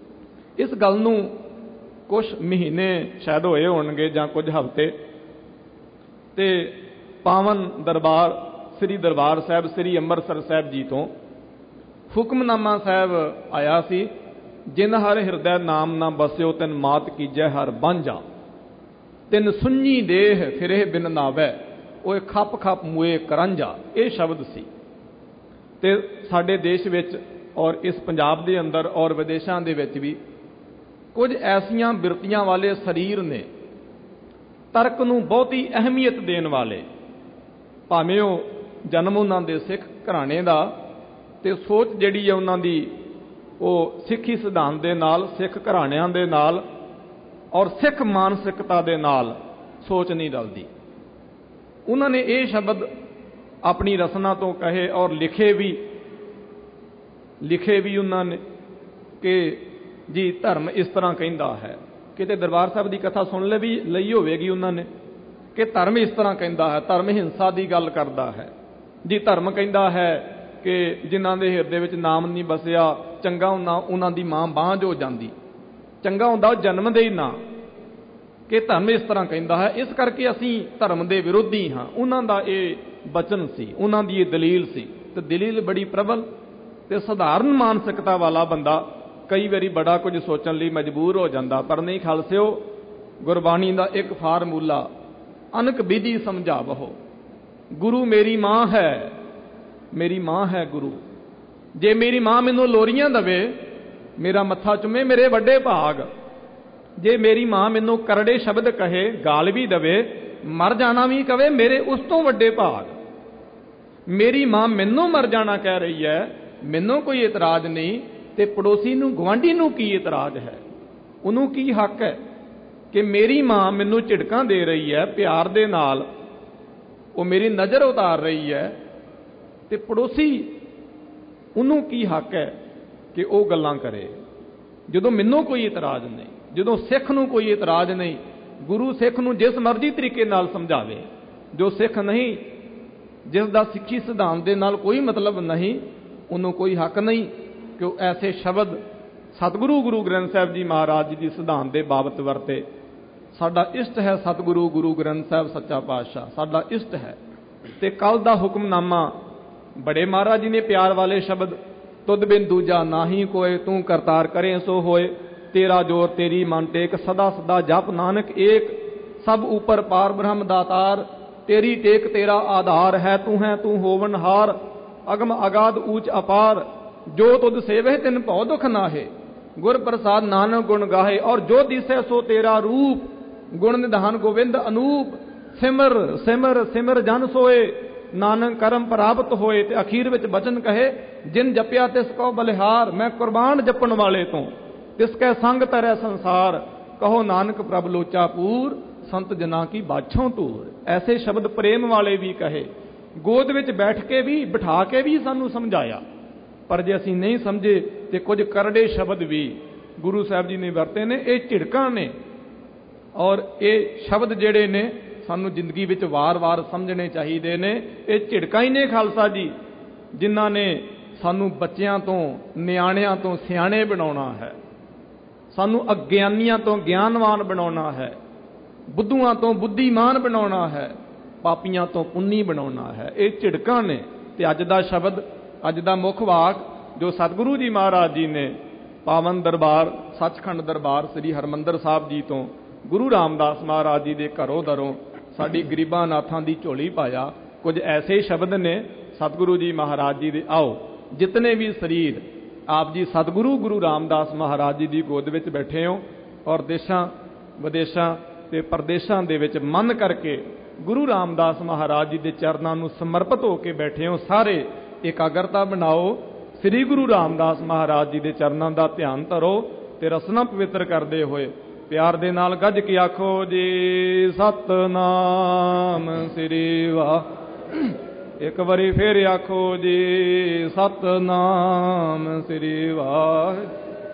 ਇਸ ਗੱਲ ਨੂੰ ਕੁਝ ਮਹੀਨੇ ਸ਼ਾਇਦ ਹੋਏ ਹੋਣਗੇ ਜਾਂ ਕੁਝ ਹਫ਼ਤੇ, ਤੇ ਪਾਵਨ ਦਰਬਾਰ ਸ੍ਰੀ ਦਰਬਾਰ ਸਾਹਿਬ ਸ੍ਰੀ ਅੰਮ੍ਰਿਤਸਰ ਸਾਹਿਬ ਜੀ ਤੋਂ ਹੁਕਮਨਾਮਾ ਸਾਹਿਬ ਆਇਆ ਸੀ, ਜਿਨ ਹਰ ਹਿਰਦੈ ਨਾਮ ਨਾ ਬਸਿਓ ਤਿਨ ਮਾਤ ਕੀਜੈ ਹਰ ਬਾਂਝਾ, ਤਿਨ ਸੁੰਝੀ ਦੇਹ ਫਿਰੇ ਬਿਨ ਨਾਵੈ, ਉਹ ਖੱਪ ਖੱਪ ਮੂਏ ਕਰੰਜਾ, ਇਹ ਸ਼ਬਦ ਸੀ। ਤੇ ਸਾਡੇ ਦੇਸ਼ ਵਿੱਚ ਔਰ ਇਸ ਪੰਜਾਬ ਦੇ ਅੰਦਰ ਔਰ ਵਿਦੇਸ਼ਾਂ ਦੇ ਵਿੱਚ ਵੀ ਕੁਝ ਐਸੀਆਂ ਬਿਰਤੀਆਂ ਵਾਲੇ ਸਰੀਰ ਨੇ, ਤਰਕ ਨੂੰ ਬਹੁਤੀ ਅਹਿਮੀਅਤ ਦੇਣ ਵਾਲੇ, ਭਾਵੇਂ ਉਹ ਜਨਮ ਉਹਨਾਂ ਦੇ ਸਿੱਖ ਘਰਾਣੇ ਦਾ ਤੇ ਸੋਚ ਜਿਹੜੀ ਹੈ ਉਹਨਾਂ ਦੀ ਉਹ ਸਿੱਖੀ ਸਿਧਾਂਤ ਦੇ ਨਾਲ, ਸਿੱਖ ਘਰਾਣਿਆਂ ਦੇ ਨਾਲ ਔਰ ਸਿੱਖ ਮਾਨਸਿਕਤਾ ਦੇ ਨਾਲ ਸੋਚ ਨਹੀਂ ਰਲਦੀ। ਉਹਨਾਂ ਨੇ ਇਹ ਸ਼ਬਦ ਆਪਣੀ ਰਸਨਾ ਤੋਂ ਕਹੇ ਔਰ ਲਿਖੇ ਵੀ ਲਿਖੇ ਵੀ ਉਹਨਾਂ ਨੇ ਕਿ ਜੀ ਧਰਮ ਇਸ ਤਰ੍ਹਾਂ ਕਹਿੰਦਾ ਹੈ। ਕਿਤੇ ਦਰਬਾਰ ਸਾਹਿਬ ਦੀ ਕਥਾ ਸੁਣ ਲੈ ਵੀ ਲਈ ਹੋਵੇਗੀ ਉਹਨਾਂ ਨੇ ਕਿ ਧਰਮ ਇਸ ਤਰ੍ਹਾਂ ਕਹਿੰਦਾ ਹੈ, ਧਰਮ ਹਿੰਸਾ ਦੀ ਗੱਲ ਕਰਦਾ ਹੈ ਜੀ। ਧਰਮ ਕਹਿੰਦਾ ਹੈ ਕਿ ਜਿਨ੍ਹਾਂ ਦੇ ਹਿਰਦੇ ਵਿੱਚ ਨਾਮ ਨਹੀਂ ਬਸਿਆ, ਚੰਗਾ ਉਹਨਾਂ ਉਹਨਾਂ ਦੀ ਮਾਂ ਬਾਂਝ ਹੋ ਜਾਂਦੀ, ਚੰਗਾ ਹੁੰਦਾ ਉਹ ਜਨਮ ਦੇ ਹੀ ਨਾ, ਕਿ ਧਰਮ ਇਸ ਤਰ੍ਹਾਂ ਕਹਿੰਦਾ ਹੈ, ਇਸ ਕਰਕੇ ਅਸੀਂ ਧਰਮ ਦੇ ਵਿਰੋਧੀ ਹਾਂ। ਉਹਨਾਂ ਦਾ ਇਹ ਬਚਨ ਸੀ, ਉਹਨਾਂ ਦੀ ਇਹ ਦਲੀਲ ਸੀ। ਤੇ ਦਲੀਲ ਬੜੀ ਪ੍ਰਬਲ ਤੇ ਸਧਾਰਨ ਮਾਨਸਿਕਤਾ ਵਾਲਾ ਬੰਦਾ ਕਈ ਵਾਰੀ ਬੜਾ ਕੁਝ ਸੋਚਣ ਲਈ ਮਜਬੂਰ ਹੋ ਜਾਂਦਾ। ਪਰ ਨਹੀਂ ਖਾਲਸਿਓ, ਗੁਰਬਾਣੀ ਦਾ ਇੱਕ ਫਾਰਮੂਲਾ, ਅਨਕ ਵਿਧੀ ਸਮਝਾਵੋ। ਗੁਰੂ ਮੇਰੀ ਮਾਂ ਹੈ, ਮੇਰੀ ਮਾਂ ਹੈ ਗੁਰੂ। ਜੇ ਮੇਰੀ ਮਾਂ ਮੈਨੂੰ ਲੋਰੀਆਂ ਦਵੇ, ਮੇਰਾ ਮੱਥਾ ਚੁੰਮੇ, ਮੇਰੇ ਵੱਡੇ ਭਾਗ। ਜੇ ਮੇਰੀ ਮਾਂ ਮੈਨੂੰ ਕਰੜੇ ਸ਼ਬਦ ਕਹੇ, ਗਾਲ ਵੀ ਦਵੇ, ਮਰ ਜਾਣਾ ਵੀ ਕਵੇ, ਮੇਰੇ ਉਸ ਤੋਂ ਵੱਡੇ ਭਾਗ। ਮੇਰੀ ਮਾਂ ਮੈਨੂੰ ਮਰ ਜਾਣਾ ਕਹਿ ਰਹੀ ਹੈ, ਮੈਨੂੰ ਕੋਈ ਇਤਰਾਜ਼ ਨਹੀਂ, ਤੇ ਪੜੋਸੀ ਨੂੰ, ਗੁਆਂਢੀ ਨੂੰ ਕੀ ਇਤਰਾਜ਼ ਹੈ? ਉਹਨੂੰ ਕੀ ਹੱਕ ਹੈ ਕਿ ਮੇਰੀ ਮਾਂ ਮੈਨੂੰ ਝਿੜਕਾਂ ਦੇ ਰਹੀ ਹੈ ਪਿਆਰ ਦੇ ਨਾਲ, ਉਹ ਮੇਰੀ ਨਜ਼ਰ ਉਤਾਰ ਰਹੀ ਹੈ, ਤੇ ਪੜੋਸੀ ਉਹਨੂੰ ਕੀ ਹੱਕ ਹੈ ਕਿ ਉਹ ਗੱਲਾਂ ਕਰੇ ਜਦੋਂ ਮੈਨੂੰ ਕੋਈ ਇਤਰਾਜ਼ ਨਹੀਂ, ਜਦੋਂ ਸਿੱਖ ਨੂੰ ਕੋਈ ਇਤਰਾਜ਼ ਨਹੀਂ। ਗੁਰੂ ਸਿੱਖ ਨੂੰ ਜਿਸ ਮਰਜ਼ੀ ਤਰੀਕੇ ਨਾਲ ਸਮਝਾਵੇ, ਜੋ ਸਿੱਖ ਨਹੀਂ, ਜਿਸ ਦਾ ਸਿੱਖੀ ਸਿਧਾਂਤ ਦੇ ਨਾਲ ਕੋਈ ਮਤਲਬ ਨਹੀਂ, ਉਹਨੂੰ ਕੋਈ ਹੱਕ ਨਹੀਂ ਕਿ ਉਹ ਐਸੇ ਸ਼ਬਦ ਸਤਿਗੁਰੂ ਗੁਰੂ ਗ੍ਰੰਥ ਸਾਹਿਬ ਜੀ ਮਹਾਰਾਜ ਜੀ ਦੀ ਸਿਧਾਂਤ ਦੇ ਬਾਬਤ ਵਰਤੇ। ਸਾਡਾ ਇਸ਼ਟ ਹੈ ਸਤਿਗੁਰੂ ਗੁਰੂ ਗ੍ਰੰਥ ਸਾਹਿਬ ਸੱਚਾ ਪਾਤਸ਼ਾਹ, ਸਾਡਾ ਇਸ਼ਟ ਹੈ। ਤੇ ਕੱਲ ਦਾ ਹੁਕਮਨਾਮਾ, ਬੜੇ ਮਹਾਰਾਜ ਜੀ ਨੇ ਪਿਆਰ ਵਾਲੇ ਸ਼ਬਦ, ਤੁਧ ਬਿਨ ਦੂਜਾ ਨਾਹੀ ਕੋਏ, ਤੂੰ ਕਰਤਾਰ ਕਰੇ ਸੋ ਹੋਏ, ਤੇਰਾ ਜੋਰ ਤੇਰੀ ਮਨ ਟੇਕ, ਸਦਾ ਸਦਾ ਜਪ ਨਾਨਕ ਏਕ, ਸਭ ਉਪਰ ਪਾਰ ਬ੍ਰਹਮ ਦਾਤਾਰ, ਤੇਰੀ ਟੇਕ ਤੇਰਾ ਆਧਾਰ ਹੈ, ਤੂੰ ਹੈ ਤੂੰ ਹੋਵਨ ਹਾਰ, ਅਗਮ ਅਗਾਧ ਊਚ ਅਪਾਰ, ਜੋ ਤੁਧ ਸੇਵੇ ਤਿਨ ਭਉ ਦੁਖ ਨਾਹੇ, ਗੁਰ ਪ੍ਰਸਾਦ ਨਾਨਕ ਗੁਣ ਗਾਹੇ, ਔਰ ਜੋ ਦਿਸੈ ਸੋ ਤੇਰਾ ਰੂਪ, ਗੁਣ ਨਿਧਾਨ ਗੋਵਿੰਦ ਅਨੂਪ, ਸਿਮਰ ਸਿਮਰ ਸਿਮਰ ਜਨ ਸੋਏ, ਨਾਨਕ ਕਰਮ ਪ੍ਰਾਪਤ ਹੋਏ। ਤੇ ਅਖੀਰ ਵਿੱਚ ਬਚਨ ਕਹੇ, ਜਿਨ ਜਪਿਆ ਤਿਸ ਕੋ ਬਲਿਹਾਰ, ਮੈਂ ਕੁਰਬਾਨ ਜਪਣ ਵਾਲੇ ਤੋਂ, ਤਿਸ ਕੈ ਸੰਗ ਤਰੈ ਸੰਸਾਰ, ਕਹੋ ਨਾਨਕ ਪ੍ਰਭ ਲੋਚਾ ਪੂਰ, ਸੰਤ ਜਨਾਂ ਕੀ ਬਾਛੋਂ ਤੂਰ। ਐਸੇ ਸ਼ਬਦ ਪ੍ਰੇਮ ਵਾਲੇ ਵੀ ਕਹੇ, ਗੋਦ ਵਿੱਚ ਬੈਠ ਕੇ ਵੀ, ਬਿਠਾ ਕੇ ਵੀ ਸਾਨੂੰ ਸਮਝਾਇਆ। ਪਰ ਜੇ ਅਸੀਂ ਨਹੀਂ ਸਮਝੇ ਤੇ ਕੁਝ ਕਰੜੇ ਸ਼ਬਦ ਵੀ ਗੁਰੂ ਸਾਹਿਬ ਜੀ ਨੇ ਵਰਤੇ ਨੇ, ਇਹ ਝਿੜਕਾਂ ਨੇ। ਔਰ ਇਹ ਸ਼ਬਦ ਜਿਹੜੇ ਨੇ ਸਾਨੂੰ ਜ਼ਿੰਦਗੀ ਵਿੱਚ ਵਾਰ-ਵਾਰ ਸਮਝਣੇ ਚਾਹੀਦੇ ਨੇ। ਇਹ ਝਿੜਕਾਂ ਹੀ ਨੇ ਖਾਲਸਾ ਜੀ, ਜਿਨ੍ਹਾਂ ਨੇ ਸਾਨੂੰ ਬੱਚਿਆਂ ਤੋਂ, ਨਿਆਣਿਆਂ ਤੋਂ ਸਿਆਣੇ ਬਣਾਉਣਾ ਹੈ, ਸਾਨੂੰ ਅਗਿਆਨੀਆਂ ਤੋਂ ਗਿਆਨਵਾਨ ਬਣਾਉਣਾ ਹੈ, ਬੁੱਧੂਆਂ ਤੋਂ ਬੁੱਧੀਮਾਨ ਬਣਾਉਣਾ ਹੈ, ਪਾਪੀਆਂ ਤੋਂ ਪੁੰਨੀ ਬਣਾਉਣਾ ਹੈ। ਇਹ ਝਿੜਕਾਂ ਨੇ। ਤੇ ਅੱਜ ਦਾ ਸ਼ਬਦ, ਅੱਜ ਦਾ ਮੁੱਖ ਵਾਕ ਜੋ ਸਤਿਗੁਰੂ ਜੀ ਮਹਾਰਾਜ ਜੀ ਨੇ ਪਾਵਨ ਦਰਬਾਰ, ਸੱਚਖੰਡ ਦਰਬਾਰ ਸ੍ਰੀ ਹਰਿਮੰਦਰ ਸਾਹਿਬ ਜੀ ਤੋਂ ਗੁਰੂ ਰਾਮਦਾਸ ਮਹਾਰਾਜ ਜੀ ਦੇ ਘਰੋਂ ਦਰੋਂ ਸਾਡੀ ਗਰੀਬਾਂ ਨਾਥਾਂ ਦੀ ਝੋਲੀ ਪਾਇਆ, ਕੁਝ ਐਸੇ ਸ਼ਬਦ ਨੇ ਸਤਿਗੁਰੂ ਜੀ ਮਹਾਰਾਜ ਜੀ ਦੇ। ਆਓ ਜਿਤਨੇ ਵੀ ਸਰੀਰ ਆਪ ਜੀ ਸਤਿਗੁਰੂ ਗੁਰੂ ਰਾਮਦਾਸ ਮਹਾਰਾਜ ਜੀ ਦੀ ਗੋਦ ਵਿੱਚ ਬੈਠੇ ਹੋ, ਔਰ ਦੇਸ਼ਾਂ ਵਿਦੇਸ਼ਾਂ ਤੇ ਪ੍ਰਦੇਸ਼ਾਂ ਦੇ ਵਿੱਚ ਮਨ ਕਰਕੇ ਗੁਰੂ ਰਾਮਦਾਸ ਮਹਾਰਾਜ ਜੀ ਦੇ ਚਰਨਾਂ ਨੂੰ ਸਮਰਪਿਤ ਹੋ ਕੇ ਬੈਠੇ ਹੋ, ਸਾਰੇ ਇਕਾਗਰਤਾ ਬਣਾਓ, ਸ੍ਰੀ ਗੁਰੂ ਰਾਮਦਾਸ ਮਹਾਰਾਜ ਜੀ ਦੇ ਚਰਨਾਂ ਦਾ ਧਿਆਨ ਧਰੋ ਤੇ ਰਸਨਾ ਪਵਿੱਤਰ ਕਰਦੇ ਹੋਏ ਪਿਆਰ ਦੇ ਨਾਲ ਗੱਜ ਕੇ ਆਖੋ ਜੀ ਸਤਨਾਮ ਸ੍ਰੀ ਵਾਹਿਗੁਰੂ। ਇੱਕ ਵਾਰੀ ਫੇਰ ਆਖੋ ਜੀ ਸਤਨਾਮ ਸ੍ਰੀ ਵਾਹਿਗੁਰੂ।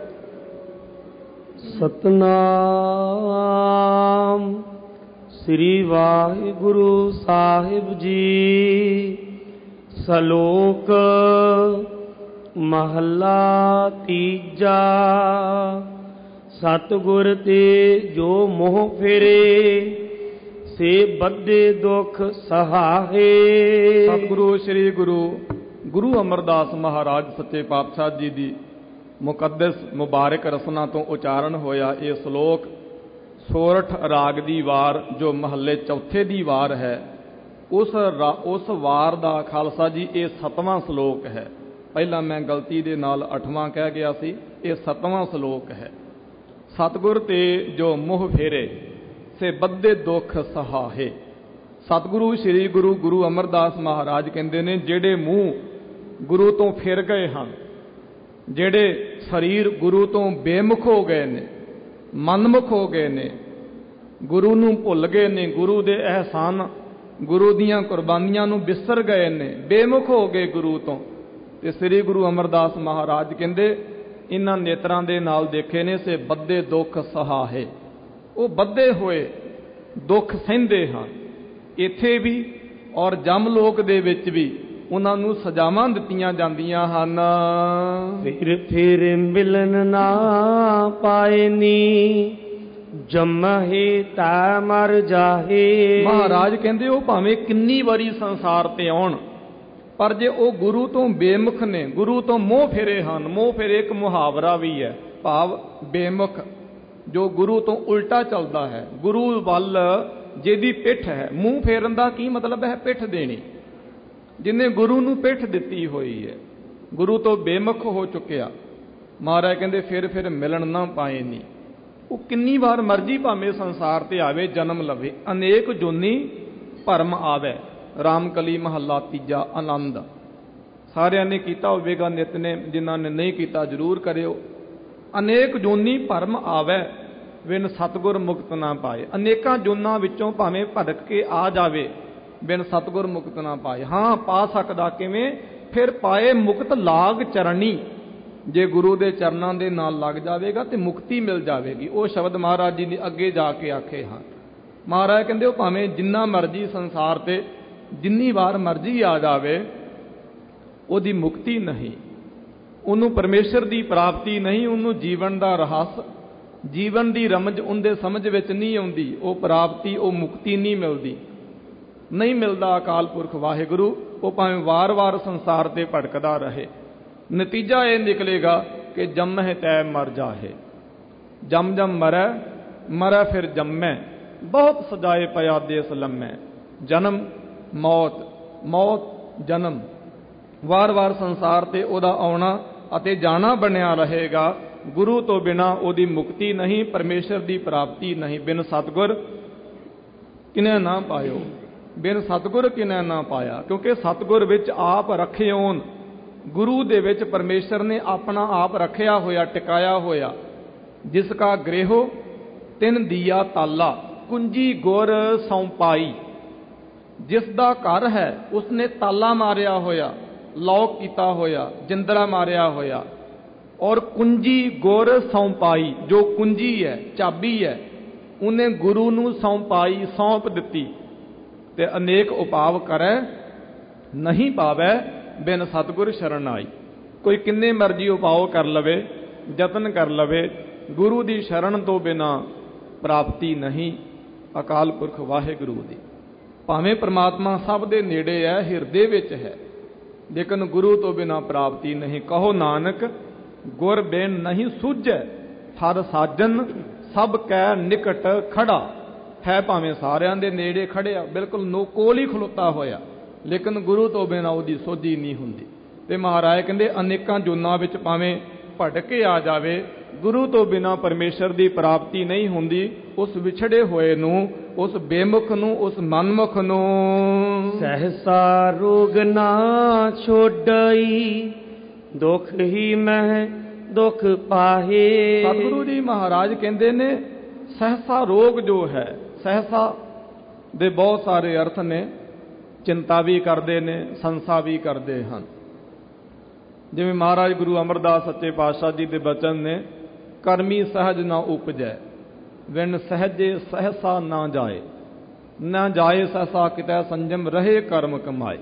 ਸਤਨਾਮ ਸ੍ਰੀ ਵਾਹਿਗੁਰੂ ਸਾਹਿਬ ਜੀ। ਸ਼ਲੋਕ ਮਹੱਲਾ ਤੀਜਾ। ਸਤਿਗੁਰ ਤੇ ਜੋ ਮੋਹ ਫੇਰੇ, ਸੇ ਬੱਧੇ ਦੁਖ ਸਹਾਏ। ਸਤਿਗੁਰੂ ਸ੍ਰੀ ਗੁਰੂ ਗੁਰੂ ਅਮਰਦਾਸ ਮਹਾਰਾਜ ਸੱਚੇ ਪਾਤਸ਼ਾਹ ਜੀ ਦੀ ਮੁਕੱਦਸ ਮੁਬਾਰਕ ਰਸਨਾ ਤੋਂ ਉਚਾਰਨ ਹੋਇਆ ਇਹ ਸ਼ਲੋਕ ਸੋਰਠ ਰਾਗ ਦੀ ਵਾਰ, ਜੋ ਮਹੱਲੇ ਚੌਥੇ ਦੀ ਵਾਰ ਹੈ, ਉਸ ਉਸ ਵਾਰ ਦਾ ਖਾਲਸਾ ਜੀ ਇਹ ਸੱਤਵਾਂ ਸ਼ਲੋਕ ਹੈ। ਪਹਿਲਾਂ ਮੈਂ ਗਲਤੀ ਦੇ ਨਾਲ ਅੱਠਵਾਂ ਕਹਿ ਗਿਆ ਸੀ, ਇਹ ਸੱਤਵਾਂ ਸ਼ਲੋਕ ਹੈ। ਸਤਿਗੁਰ ਤੇ ਜੋ ਮੋਹ ਫੇਰੇ ਸੇ ਬੱਧੇ ਦੁੱਖ ਸਹਾਹੇ। ਸਤਿਗੁਰੂ ਸ੍ਰੀ ਗੁਰੂ ਗੁਰੂ ਅਮਰਦਾਸ ਮਹਾਰਾਜ ਕਹਿੰਦੇ ਨੇ, ਜਿਹੜੇ ਮੂੰਹ ਗੁਰੂ ਤੋਂ ਫਿਰ ਗਏ ਹਨ, ਜਿਹੜੇ ਸਰੀਰ ਗੁਰੂ ਤੋਂ ਬੇਮੁਖ ਹੋ ਗਏ ਨੇ, ਮਨਮੁਖ ਹੋ ਗਏ ਨੇ, ਗੁਰੂ ਨੂੰ ਭੁੱਲ ਗਏ ਨੇ, ਗੁਰੂ ਦੇ ਅਹਿਸਾਨ ਗੁਰੂ ਦੀਆਂ ਕੁਰਬਾਨੀਆਂ ਨੂੰ ਵਿਸਰ ਗਏ ਨੇ, ਬੇਮੁਖ ਹੋ ਗਏ ਗੁਰੂ ਤੋਂ, ਤੇ ਸ੍ਰੀ ਗੁਰੂ ਅਮਰਦਾਸ ਮਹਾਰਾਜ ਕਹਿੰਦੇ ਇਹਨਾਂ ਨੇਤਰਾਂ ਦੇ ਨਾਲ ਦੇਖੇ ਨੇ ਸੇ ਬੱਧੇ ਦੁੱਖ ਸਹਾਹੇ। ਉਹ ਬੱਧੇ ਹੋਏ ਦੁੱਖ ਸਹਿੰਦੇ ਹਨ, ਇੱਥੇ ਵੀ ਔਰ ਜਮ ਲੋਕ ਦੇ ਵਿੱਚ ਵੀ ਉਹਨਾਂ ਨੂੰ ਸਜ਼ਾਵਾਂ ਦਿੱਤੀਆਂ ਜਾਂਦੀਆਂ ਹਨ। ਫਿਰ ਫਿਰ ਮਿਲਨ ਨਾ ਪਾਇਨੀ ਜੰਮਹਿ ਤਾ ਮਰ ਜਾਹੇ। ਮਹਾਰਾਜ ਕਹਿੰਦੇ ਉਹ ਭਾਵੇਂ ਕਿੰਨੀ ਵਾਰੀ ਸੰਸਾਰ ਤੇ ਆਉਣ, ਪਰ ਜੇ ਉਹ ਗੁਰੂ ਤੋਂ ਬੇਮੁਖ ਨੇ, ਗੁਰੂ ਤੋਂ ਮੋਹ ਫੇਰੇ ਹਨ। ਮੋਹ ਫੇਰੇ ਇੱਕ ਮੁਹਾਵਰਾ ਵੀ ਹੈ, ਭਾਵ ਬੇਮੁਖ, ਜੋ ਗੁਰੂ ਤੋਂ ਉਲਟਾ ਚੱਲਦਾ ਹੈ, ਗੁਰੂ ਵੱਲ ਜਿਹਦੀ ਪਿੱਠ ਹੈ। ਮੂੰਹ ਫੇਰਨ ਦਾ ਕੀ ਮਤਲਬ ਹੈ? ਪਿੱਠ ਦੇਣੀ। ਜਿਹਨੇ ਗੁਰੂ ਨੂੰ ਪਿੱਠ ਦਿੱਤੀ ਹੋਈ ਹੈ, ਗੁਰੂ ਤੋਂ ਬੇਮੁਖ ਹੋ ਚੁੱਕਿਆ, ਮਹਾਰਾਜ ਕਹਿੰਦੇ ਫਿਰ ਫਿਰ ਮਿਲਣ ਨਾ ਪਾਏ ਨਹੀਂ। ਉਹ ਕਿੰਨੀ ਵਾਰ ਮਰਜੀ ਭਾਵੇਂ ਸੰਸਾਰ ਤੇ ਆਵੇ, ਜਨਮ ਲਵੇ, ਅਨੇਕ ਜੋਨੀ ਭਰਮ ਆਵੇ। ਰਾਮਕਲੀ ਮਹੱਲਾ ਤੀਜਾ ਆਨੰਦ। ਸਾਰਿਆਂ ਨੇ ਕੀਤਾ ਹੋਵੇਗਾ ਨਿਤਨੇਮ, ਜਿਨ੍ਹਾਂ ਨੇ ਨਹੀਂ ਕੀਤਾ ਜ਼ਰੂਰ ਕਰਿਓ। ਅਨੇਕ ਜੋਨੀ ਭਰਮ ਆਵੇ ਬਿਨ ਸਤਿਗੁਰ ਮੁਕਤ ਨਾ ਪਾਏ। ਅਨੇਕਾਂ ਜੋਨਾਂ ਵਿੱਚੋਂ ਭਾਵੇਂ ਭਟਕ ਕੇ ਆ ਜਾਵੇ, ਬਿਨ ਸਤਿਗੁਰ ਮੁਕਤ ਨਾ ਪਾਏ। ਹਾਂ, ਪਾ ਸਕਦਾ ਕਿਵੇਂ? ਫਿਰ ਪਾਏ ਮੁਕਤ ਲਾਗ ਚਰਣੀ। ਜੇ ਗੁਰੂ ਦੇ ਚਰਨਾਂ ਦੇ ਨਾਲ ਲੱਗ ਜਾਵੇਗਾ ਤੇ ਮੁਕਤੀ ਮਿਲ ਜਾਵੇਗੀ। ਉਹ ਸ਼ਬਦ ਮਹਾਰਾਜ ਜੀ ਨੇ ਅੱਗੇ ਜਾ ਕੇ ਆਖੇ ਹਨ। ਮਹਾਰਾਜ ਕਹਿੰਦੇ ਉਹ ਭਾਵੇਂ ਜਿੰਨਾ ਮਰਜੀ ਸੰਸਾਰ ਤੇ ਜਿੰਨੀ ਵਾਰ ਮਰਜੀ ਆ ਜਾਵੇ, ਉਹਦੀ ਮੁਕਤੀ ਨਹੀਂ, ਉਹਨੂੰ ਪਰਮੇਸ਼ਰ ਦੀ ਪ੍ਰਾਪਤੀ ਨਹੀਂ, ਉਹਨੂੰ ਜੀਵਨ ਦਾ ਰਹੱਸ, ਜੀਵਨ ਦੀ ਰਮਜ ਉਹਦੇ ਸਮਝ ਵਿੱਚ ਨਹੀਂ ਆਉਂਦੀ। ਉਹ ਪ੍ਰਾਪਤੀ, ਉਹ ਮੁਕਤੀ ਨਹੀਂ ਮਿਲਦੀ, ਨਹੀਂ ਮਿਲਦਾ ਅਕਾਲ ਪੁਰਖ ਵਾਹਿਗੁਰੂ। ਉਹ ਭਾਵੇਂ ਵਾਰ-ਵਾਰ ਸੰਸਾਰ ਤੇ ਭਟਕਦਾ ਰਹੇ, ਨਤੀਜਾ ਇਹ ਨਿਕਲੇਗਾ ਕਿ ਜੰਮਹਿ ਤੈ ਮਰ ਜਾਹੇ। ਜਮ ਜਮ ਮਰੈ, ਮਰੈ ਫਿਰ ਜੰਮੈ, ਬਹੁਤ ਸਜਾਏ ਪਿਆ ਦੇਸ ਲੰਮੈ। ਜਨਮ ਮੌਤ, ਮੌਤ ਜਨਮ, ਵਾਰ-ਵਾਰ ਸੰਸਾਰ ਤੇ ਉਹਦਾ ਆਉਣਾ ਅਤੇ ਜਾਣਾ ਬਣਿਆ ਰਹੇਗਾ। ਗੁਰੂ ਤੋਂ ਬਿਨਾਂ ਉਹਦੀ ਮੁਕਤੀ ਨਹੀਂ, ਪਰਮੇਸ਼ਰ ਦੀ ਪ੍ਰਾਪਤੀ ਨਹੀਂ। ਬਿਨ ਸਤਿਗੁਰ ਕਿਨੇ ਨਾ ਪਾਇਓ, ਬਿਨ ਸਤਿਗੁਰ ਕਿਨੇ ਨਾ ਪਾਇਆ। ਕਿਉਂਕਿ ਸਤਿਗੁਰ ਵਿੱਚ ਆਪ ਰੱਖਿਓਨ, ਗੁਰੂ ਦੇ ਵਿੱਚ ਪਰਮੇਸ਼ਰ ਨੇ ਆਪਣਾ ਆਪ ਰੱਖਿਆ ਹੋਇਆ, ਟਿਕਾਇਆ ਹੋਇਆ। ਜਿਸ ਕਾ ਗ੍ਰਹਿਓ ਤਿਨ ਦੀਆ ਤਾਲਾ, ਕੁੰਜੀ ਗੁਰ ਸੌਂਪਾਈ। ਜਿਸ ਦਾ ਘਰ ਹੈ ਉਸਨੇ ਤਾਲਾ ਮਾਰਿਆ ਹੋਇਆ, ਲੌਕ ਕੀਤਾ ਹੋਇਆ, ਜਿੰਦਰਾ ਮਾਰਿਆ ਹੋਇਆ। ਔਰ ਕੁੰਜੀ ਗੁਰ ਸੌਂਪਾਈ, ਜੋ ਕੁੰਜੀ ਹੈ, ਚਾਬੀ ਹੈ, ਉਹਨੇ ਗੁਰੂ ਨੂੰ ਸੌਂਪਾਈ, ਸੌਂਪ ਦਿੱਤੀ। ਤੇ ਅਨੇਕ ਉਪਾਵ ਕਰੈ ਨਹੀਂ ਪਾਵੈ ਬਿਨ ਸਤਿਗੁਰ ਸ਼ਰਨ ਆਈ। ਕੋਈ ਕਿੰਨੇ ਮਰਜੀ ਉਪਾਅ ਕਰ ਲਵੇ, ਯਤਨ ਕਰ ਲਵੇ, ਗੁਰੂ ਦੀ ਸ਼ਰਨ ਤੋਂ ਬਿਨਾਂ ਪ੍ਰਾਪਤੀ ਨਹੀਂ ਅਕਾਲ ਪੁਰਖ ਵਾਹਿਗੁਰੂ ਦੀ। ਭਾਵੇਂ ਪ੍ਰਮਾਤਮਾ ਸਭ ਦੇ ਨੇੜੇ ਹੈ, ਹਿਰਦੇ ਵਿੱਚ ਹੈ, ਲੇਕਿਨ ਗੁਰੂ ਤੋਂ ਬਿਨਾਂ ਪ੍ਰਾਪਤੀ ਨਹੀਂ। ਕਹੋ ਨਾਨਕ ਗੁਰ ਬਿਨ ਨਹੀਂ ਸੂਝੈ, ਹਰ ਸਾਜਨ ਸਭ ਕੈ ਨਿਕਟ ਖੜਾ। ਹੈ ਭਾਵੇਂ ਸਾਰਿਆਂ ਦੇ ਨੇੜੇ ਖੜਿਆ, ਬਿਲਕੁਲ ਨੋ ਕੋਲ ਹੀ ਖਲੋਤਾ ਹੋਇਆ, ਲੇਕਿਨ ਗੁਰੂ ਤੋਂ ਬਿਨਾਂ ਉਹਦੀ ਸੋਝੀ ਨਹੀਂ ਹੁੰਦੀ। ਤੇ ਮਹਾਰਾਜ ਕਹਿੰਦੇ ਅਨੇਕਾਂ ਜੂਨਾਂ ਵਿੱਚ ਭਾਵੇਂ ਭਟਕ ਕੇ ਆ ਜਾਵੇ, ਗੁਰੂ ਤੋਂ ਬਿਨਾਂ ਪਰਮੇਸ਼ਰ ਦੀ ਪ੍ਰਾਪਤੀ ਨਹੀਂ ਹੁੰਦੀ। ਉਸ ਵਿਛੜੇ ਹੋਏ ਨੂੰ, ਉਸ ਬੇਮੁਖ ਨੂੰ, ਉਸ ਮਨਮੁਖ ਨੂੰ ਸਹਸਾ ਰੋਗ ਨਾ ਛੋੜਈ, ਦੁੱਖ ਹੀ ਮਹਿ ਦੁੱਖ ਪਾਹੇ। ਸਤਿਗੁਰੂ ਜੀ ਮਹਾਰਾਜ ਕਹਿੰਦੇ ਨੇ ਸਹਸਾ ਰੋਗ ਜੋ ਹੈ, ਸਹਸਾ ਦੇ ਬਹੁਤ ਸਾਰੇ ਅਰਥ ਨੇ, ਚਿੰਤਾ ਵੀ ਕਰਦੇ ਨੇ, ਸੰਸਾ ਵੀ ਕਰਦੇ ਹਨ। ਜਿਵੇਂ ਮਹਾਰਾਜ ਗੁਰੂ ਅਮਰਦਾਸ ਸੱਚੇ ਪਾਤਸ਼ਾਹ ਜੀ ਦੇ ਬਚਨ ਨੇ, ਕਰਮੀ ਸਹਜ ਨਾ ਉਪਜੈ, ਵਿਣ ਸਹਜੇ ਸਹਸਾ ਨਾ ਜਾਏ, ਨਾ ਜਾਏ ਸਹਸਾ ਕਿਤੈ ਸੰਜਮ ਰਹੇ ਕਰਮ ਕਮਾਏ।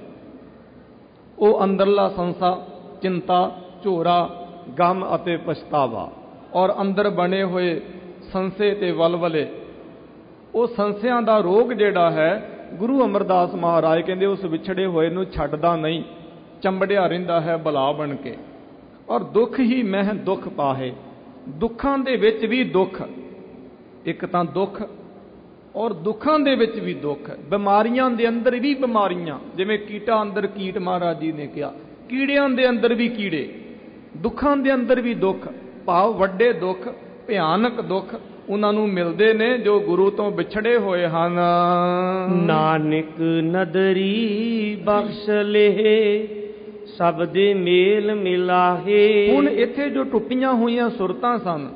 ਉਹ ਅੰਦਰਲਾ ਸੰਸਾ, ਚਿੰਤਾ, ਝੋਰਾ, ਗਮ ਅਤੇ ਪਛਤਾਵਾ, ਔਰ ਅੰਦਰ ਬਣੇ ਹੋਏ ਸੰਸੇ ਤੇ ਵਲਵਲੇ, ਉਹ ਸੰਸਿਆਂ ਦਾ ਰੋਗ ਜਿਹੜਾ ਹੈ, ਗੁਰੂ ਅਮਰਦਾਸ ਮਹਾਰਾਜ ਕਹਿੰਦੇ ਉਸ ਵਿਛੜੇ ਹੋਏ ਨੂੰ ਛੱਡਦਾ ਨਹੀਂ, ਚੰਬੜਿਆ ਰਹਿੰਦਾ ਹੈ ਬਲਾ ਬਣ ਕੇ। ਔਰ ਦੁੱਖ ਹੀ ਮਹਿ ਦੁੱਖ ਪਾਹੇ, ਦੁੱਖਾਂ ਦੇ ਵਿੱਚ ਵੀ ਦੁੱਖ। ਇੱਕ ਤਾਂ ਦੁੱਖ ਔਰ ਦੁੱਖਾਂ ਦੇ ਵਿੱਚ ਵੀ ਦੁੱਖ, ਬਿਮਾਰੀਆਂ ਦੇ ਅੰਦਰ ਵੀ ਬਿਮਾਰੀਆਂ, ਜਿਵੇਂ ਕੀਟਾਂ ਅੰਦਰ ਕੀਟ, ਮਹਾਰਾਜ ਜੀ ਨੇ ਕਿਹਾ, ਕੀੜਿਆਂ ਦੇ ਅੰਦਰ ਵੀ ਕੀੜੇ, ਦੁੱਖਾਂ ਦੇ ਅੰਦਰ ਵੀ ਦੁੱਖ, ਭਾਵ ਵੱਡੇ ਦੁੱਖ, ਭਿਆਨਕ ਦੁੱਖ ਉਹਨਾਂ ਨੂੰ ਮਿਲਦੇ ਨੇ ਜੋ ਗੁਰੂ ਤੋਂ ਵਿਛੜੇ ਹੋਏ ਹਨ। ਨਾਨਕ ਨਦਰੀ ਬਖਸ਼ ਲੇਹ ਸਭ ਦੇ ਮੇਲ ਮਿਲਾਹੇ। ਹੁਣ ਇੱਥੇ ਜੋ ਟੁੱਟੀਆਂ ਹੋਈਆਂ ਸੁਰਤਾਂ ਸਨ,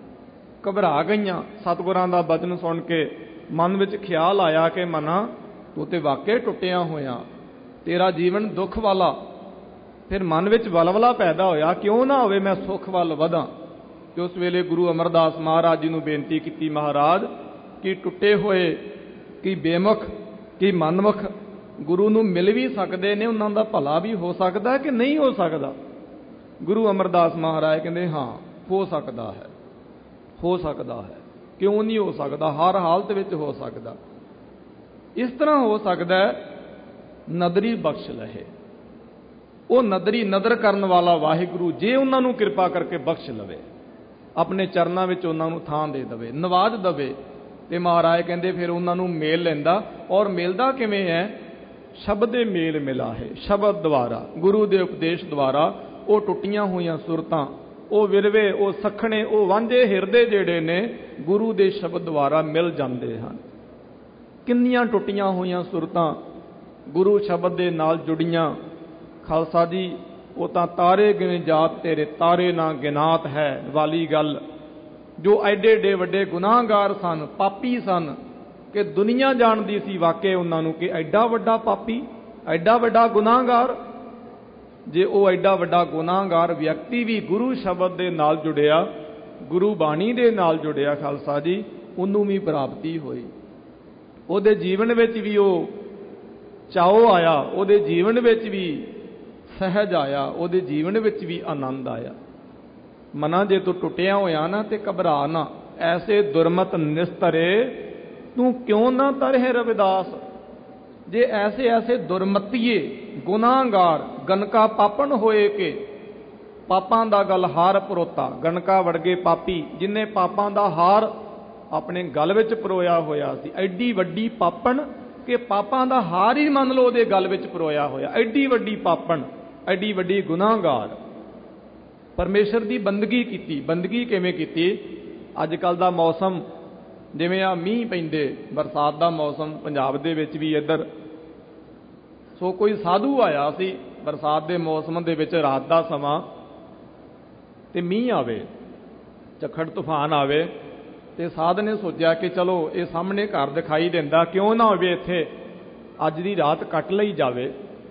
ਘਬਰਾ ਗਈਆਂ। ਸਤਿਗੁਰਾਂ ਦਾ ਬਚਨ ਸੁਣ ਕੇ ਮਨ ਵਿੱਚ ਖਿਆਲ ਆਇਆ ਕਿ ਮਨਾ, ਤੂੰ ਤੇ ਵਾਕਈ ਟੁੱਟਿਆ ਹੋਇਆ, ਤੇਰਾ ਜੀਵਨ ਦੁੱਖ ਵਾਲਾ। ਫਿਰ ਮਨ ਵਿੱਚ ਵਲਵਲਾ ਪੈਦਾ ਹੋਇਆ, ਕਿਉਂ ਨਾ ਹੋਵੇ ਮੈਂ ਸੁੱਖ ਵੱਲ ਵਧਾਂ। ਕਿ ਉਸ ਵੇਲੇ ਗੁਰੂ ਅਮਰਦਾਸ ਮਹਾਰਾਜ ਜੀ ਨੂੰ ਬੇਨਤੀ ਕੀਤੀ, ਮਹਾਰਾਜ ਕਿ ਟੁੱਟੇ ਹੋਏ, ਕਿ ਬੇਮੁਖ, ਕਿ ਮਨਮੁਖ ਗੁਰੂ ਨੂੰ ਮਿਲ ਵੀ ਸਕਦੇ ਨੇ, ਉਹਨਾਂ ਦਾ ਭਲਾ ਵੀ ਹੋ ਸਕਦਾ ਕਿ ਨਹੀਂ ਹੋ ਸਕਦਾ। ਗੁਰੂ ਅਮਰਦਾਸ ਮਹਾਰਾਜ ਕਹਿੰਦੇ ਹਾਂ ਹੋ ਸਕਦਾ ਹੈ, ਹੋ ਸਕਦਾ ਹੈ, ਕਿਉਂ ਨਹੀਂ ਹੋ ਸਕਦਾ, ਹਰ ਹਾਲਤ ਵਿੱਚ ਹੋ ਸਕਦਾ। ਇਸ ਤਰ੍ਹਾਂ ਹੋ ਸਕਦਾ ਨਦਰੀ ਬਖਸ਼ ਲਹੇ। ਉਹ ਨਦਰੀ, ਨਦਰ ਕਰਨ ਵਾਲਾ ਵਾਹਿਗੁਰੂ ਜੇ ਉਹਨਾਂ ਨੂੰ ਕਿਰਪਾ ਕਰਕੇ ਬਖਸ਼ ਲਵੇ, ਆਪਣੇ ਚਰਨਾਂ ਵਿੱਚ ਉਹਨਾਂ ਨੂੰ ਥਾਂ ਦੇ ਦੇਵੇ, ਨਵਾਜ ਦੇਵੇ, ਤੇ ਮਹਾਰਾਜ ਕਹਿੰਦੇ ਫਿਰ ਉਹਨਾਂ ਨੂੰ ਮੇਲ ਲੈਂਦਾ। ਔਰ ਮਿਲਦਾ ਕਿਵੇਂ ਹੈ? ਸ਼ਬਦ ਦੇ ਮੇਲ ਮਿਲਾ ਹੈ, ਸ਼ਬਦ ਦੁਆਰਾ, ਗੁਰੂ ਦੇ ਉਪਦੇਸ਼ ਦੁਆਰਾ ਉਹ ਟੁੱਟੀਆਂ ਹੋਈਆਂ ਸੁਰਤਾਂ, ਉਹ ਵਿਰਵੇ, ਉਹ ਸਖਣੇ, ਉਹ ਵਾਂਝੇ ਹਿਰਦੇ ਜਿਹੜੇ ਨੇ ਗੁਰੂ ਦੇ ਸ਼ਬਦ ਦੁਆਰਾ ਮਿਲ ਜਾਂਦੇ ਹਨ। ਕਿੰਨੀਆਂ ਟੁੱਟੀਆਂ ਹੋਈਆਂ ਸੁਰਤਾਂ ਗੁਰੂ ਸ਼ਬਦ ਦੇ ਨਾਲ ਜੁੜੀਆਂ। ਖਾਲਸਾ ਜੀ, ਉਹ ਤਾਂ ਤਾਰੇ ਗਿਣ ਜਾਤ ਤੇਰੇ ਤਾਰੇ ਨਾ ਗਿਨਾਤ ਹੈ ਵਾਲੀ ਗੱਲ। ਜੋ ਐਡੇ ਏਡੇ ਵੱਡੇ ਗੁਨਾਹਗਾਰ ਸਨ, ਪਾਪੀ ਸਨ, ਕਿ ਦੁਨੀਆ ਜਾਣਦੀ ਸੀ ਵਾਕਈ ਉਹਨਾਂ ਨੂੰ ਕਿ ਐਡਾ ਵੱਡਾ ਪਾਪੀ, ਐਡਾ ਵੱਡਾ ਗੁਨਾਹਗਾਰ। ਜੇ ਉਹ ਐਡਾ ਵੱਡਾ ਗੁਨਾਹਗਾਰ ਵਿਅਕਤੀ ਵੀ ਗੁਰੂ ਸ਼ਬਦ ਦੇ ਨਾਲ ਜੁੜਿਆ, ਗੁਰੂ ਬਾਣੀ ਦੇ ਨਾਲ ਜੁੜਿਆ, ਖਾਲਸਾ ਜੀ, ਉਹਨੂੰ ਵੀ ਪ੍ਰਾਪਤੀ ਹੋਈ। ਉਹਦੇ ਜੀਵਨ ਵਿੱਚ ਵੀ ਉਹ ਚਾਉ ਆਇਆ, ਉਹਦੇ ਜੀਵਨ ਵਿੱਚ ਵੀ ਸਹਿਜ ਆਇਆ, ਉਹਦੇ ਜੀਵਨ ਵਿੱਚ ਵੀ ਆਨੰਦ ਆਇਆ। ਮਨਾ, ਜੇ ਤੂੰ ਟੁੱਟਿਆ ਹੋਇਆ ਨਾ ਤੇ ਘਬਰਾ ਨਾ, ਐਸੇ ਦੁਰਮਤ ਨਿਸਤਰੇ ਤੂੰ ਕਿਉਂ ਨਾ ਤਰਹਿ ਰਵਿਦਾਸ। ਜੇ ਐਸੇ ਐਸੇ ਦੁਰਮਤੀਏ, ਗੁਨਾਹਗਾਰ, ਗਨਕਾ ਪਾਪਣ ਹੋਏ ਕਿ ਪਾਪਾਂ ਦਾ ਗਲ ਹਾਰ ਪਰੋਤਾ, ਗਨਕਾ ਵਰਗੇ ਪਾਪੀ ਜਿਨ੍ਹਾਂ ਪਾਪਾਂ ਦਾ ਹਾਰ ਆਪਣੇ ਗਲ ਵਿੱਚ ਪਰੋਇਆ ਹੋਇਆ ਸੀ, ਐਡੀ ਵੱਡੀ ਪਾਪਣ ਕਿ ਪਾਪਾਂ ਦਾ ਹਾਰ ਹੀ ਮੰਨ ਲਓ ਉਹਦੇ ਗਲ ਵਿੱਚ ਪਰੋਇਆ ਹੋਇਆ, ਐਡੀ ਵੱਡੀ ਪਾਪਣ, ਐਡੀ ਵੱਡੀ ਗੁਨਾਹਗਾਰ। ਪਰਮੇਸ਼ਰ ਦੀ ਬੰਦਗੀ ਕੀਤੀ। ਬੰਦਗੀ ਕਿਵੇਂ ਕੀਤੀ? ਅੱਜ ਕੱਲ੍ਹ ਦਾ ਮੌਸਮ, ਜਿਵੇਂ ਆ ਮੀਂਹ ਪੈਂਦੇ, ਬਰਸਾਤ ਦਾ ਮੌਸਮ ਪੰਜਾਬ ਦੇ ਵਿੱਚ ਵੀ ਇੱਧਰ, ਸੋ ਕੋਈ ਸਾਧੂ ਆਇਆ ਸੀ ਬਰਸਾਤ ਦੇ ਮੌਸਮ ਦੇ ਵਿੱਚ, ਰਾਤ ਦਾ ਸਮਾਂ, ਤੇ ਮੀਂਹ ਆਵੇ, ਝੱਖੜ ਤੂਫਾਨ ਆਵੇ, ਤੇ ਸਾਧ ਨੇ ਸੋਚਿਆ ਕਿ ਚਲੋ ਇਹ ਸਾਹਮਣੇ ਘਰ ਦਿਖਾਈ ਦਿੰਦਾ, ਕਿਉਂ ਨਾ ਹੋਵੇ ਇੱਥੇ ਅੱਜ ਦੀ ਰਾਤ ਕੱਟ ਲਈ ਜਾਵੇ।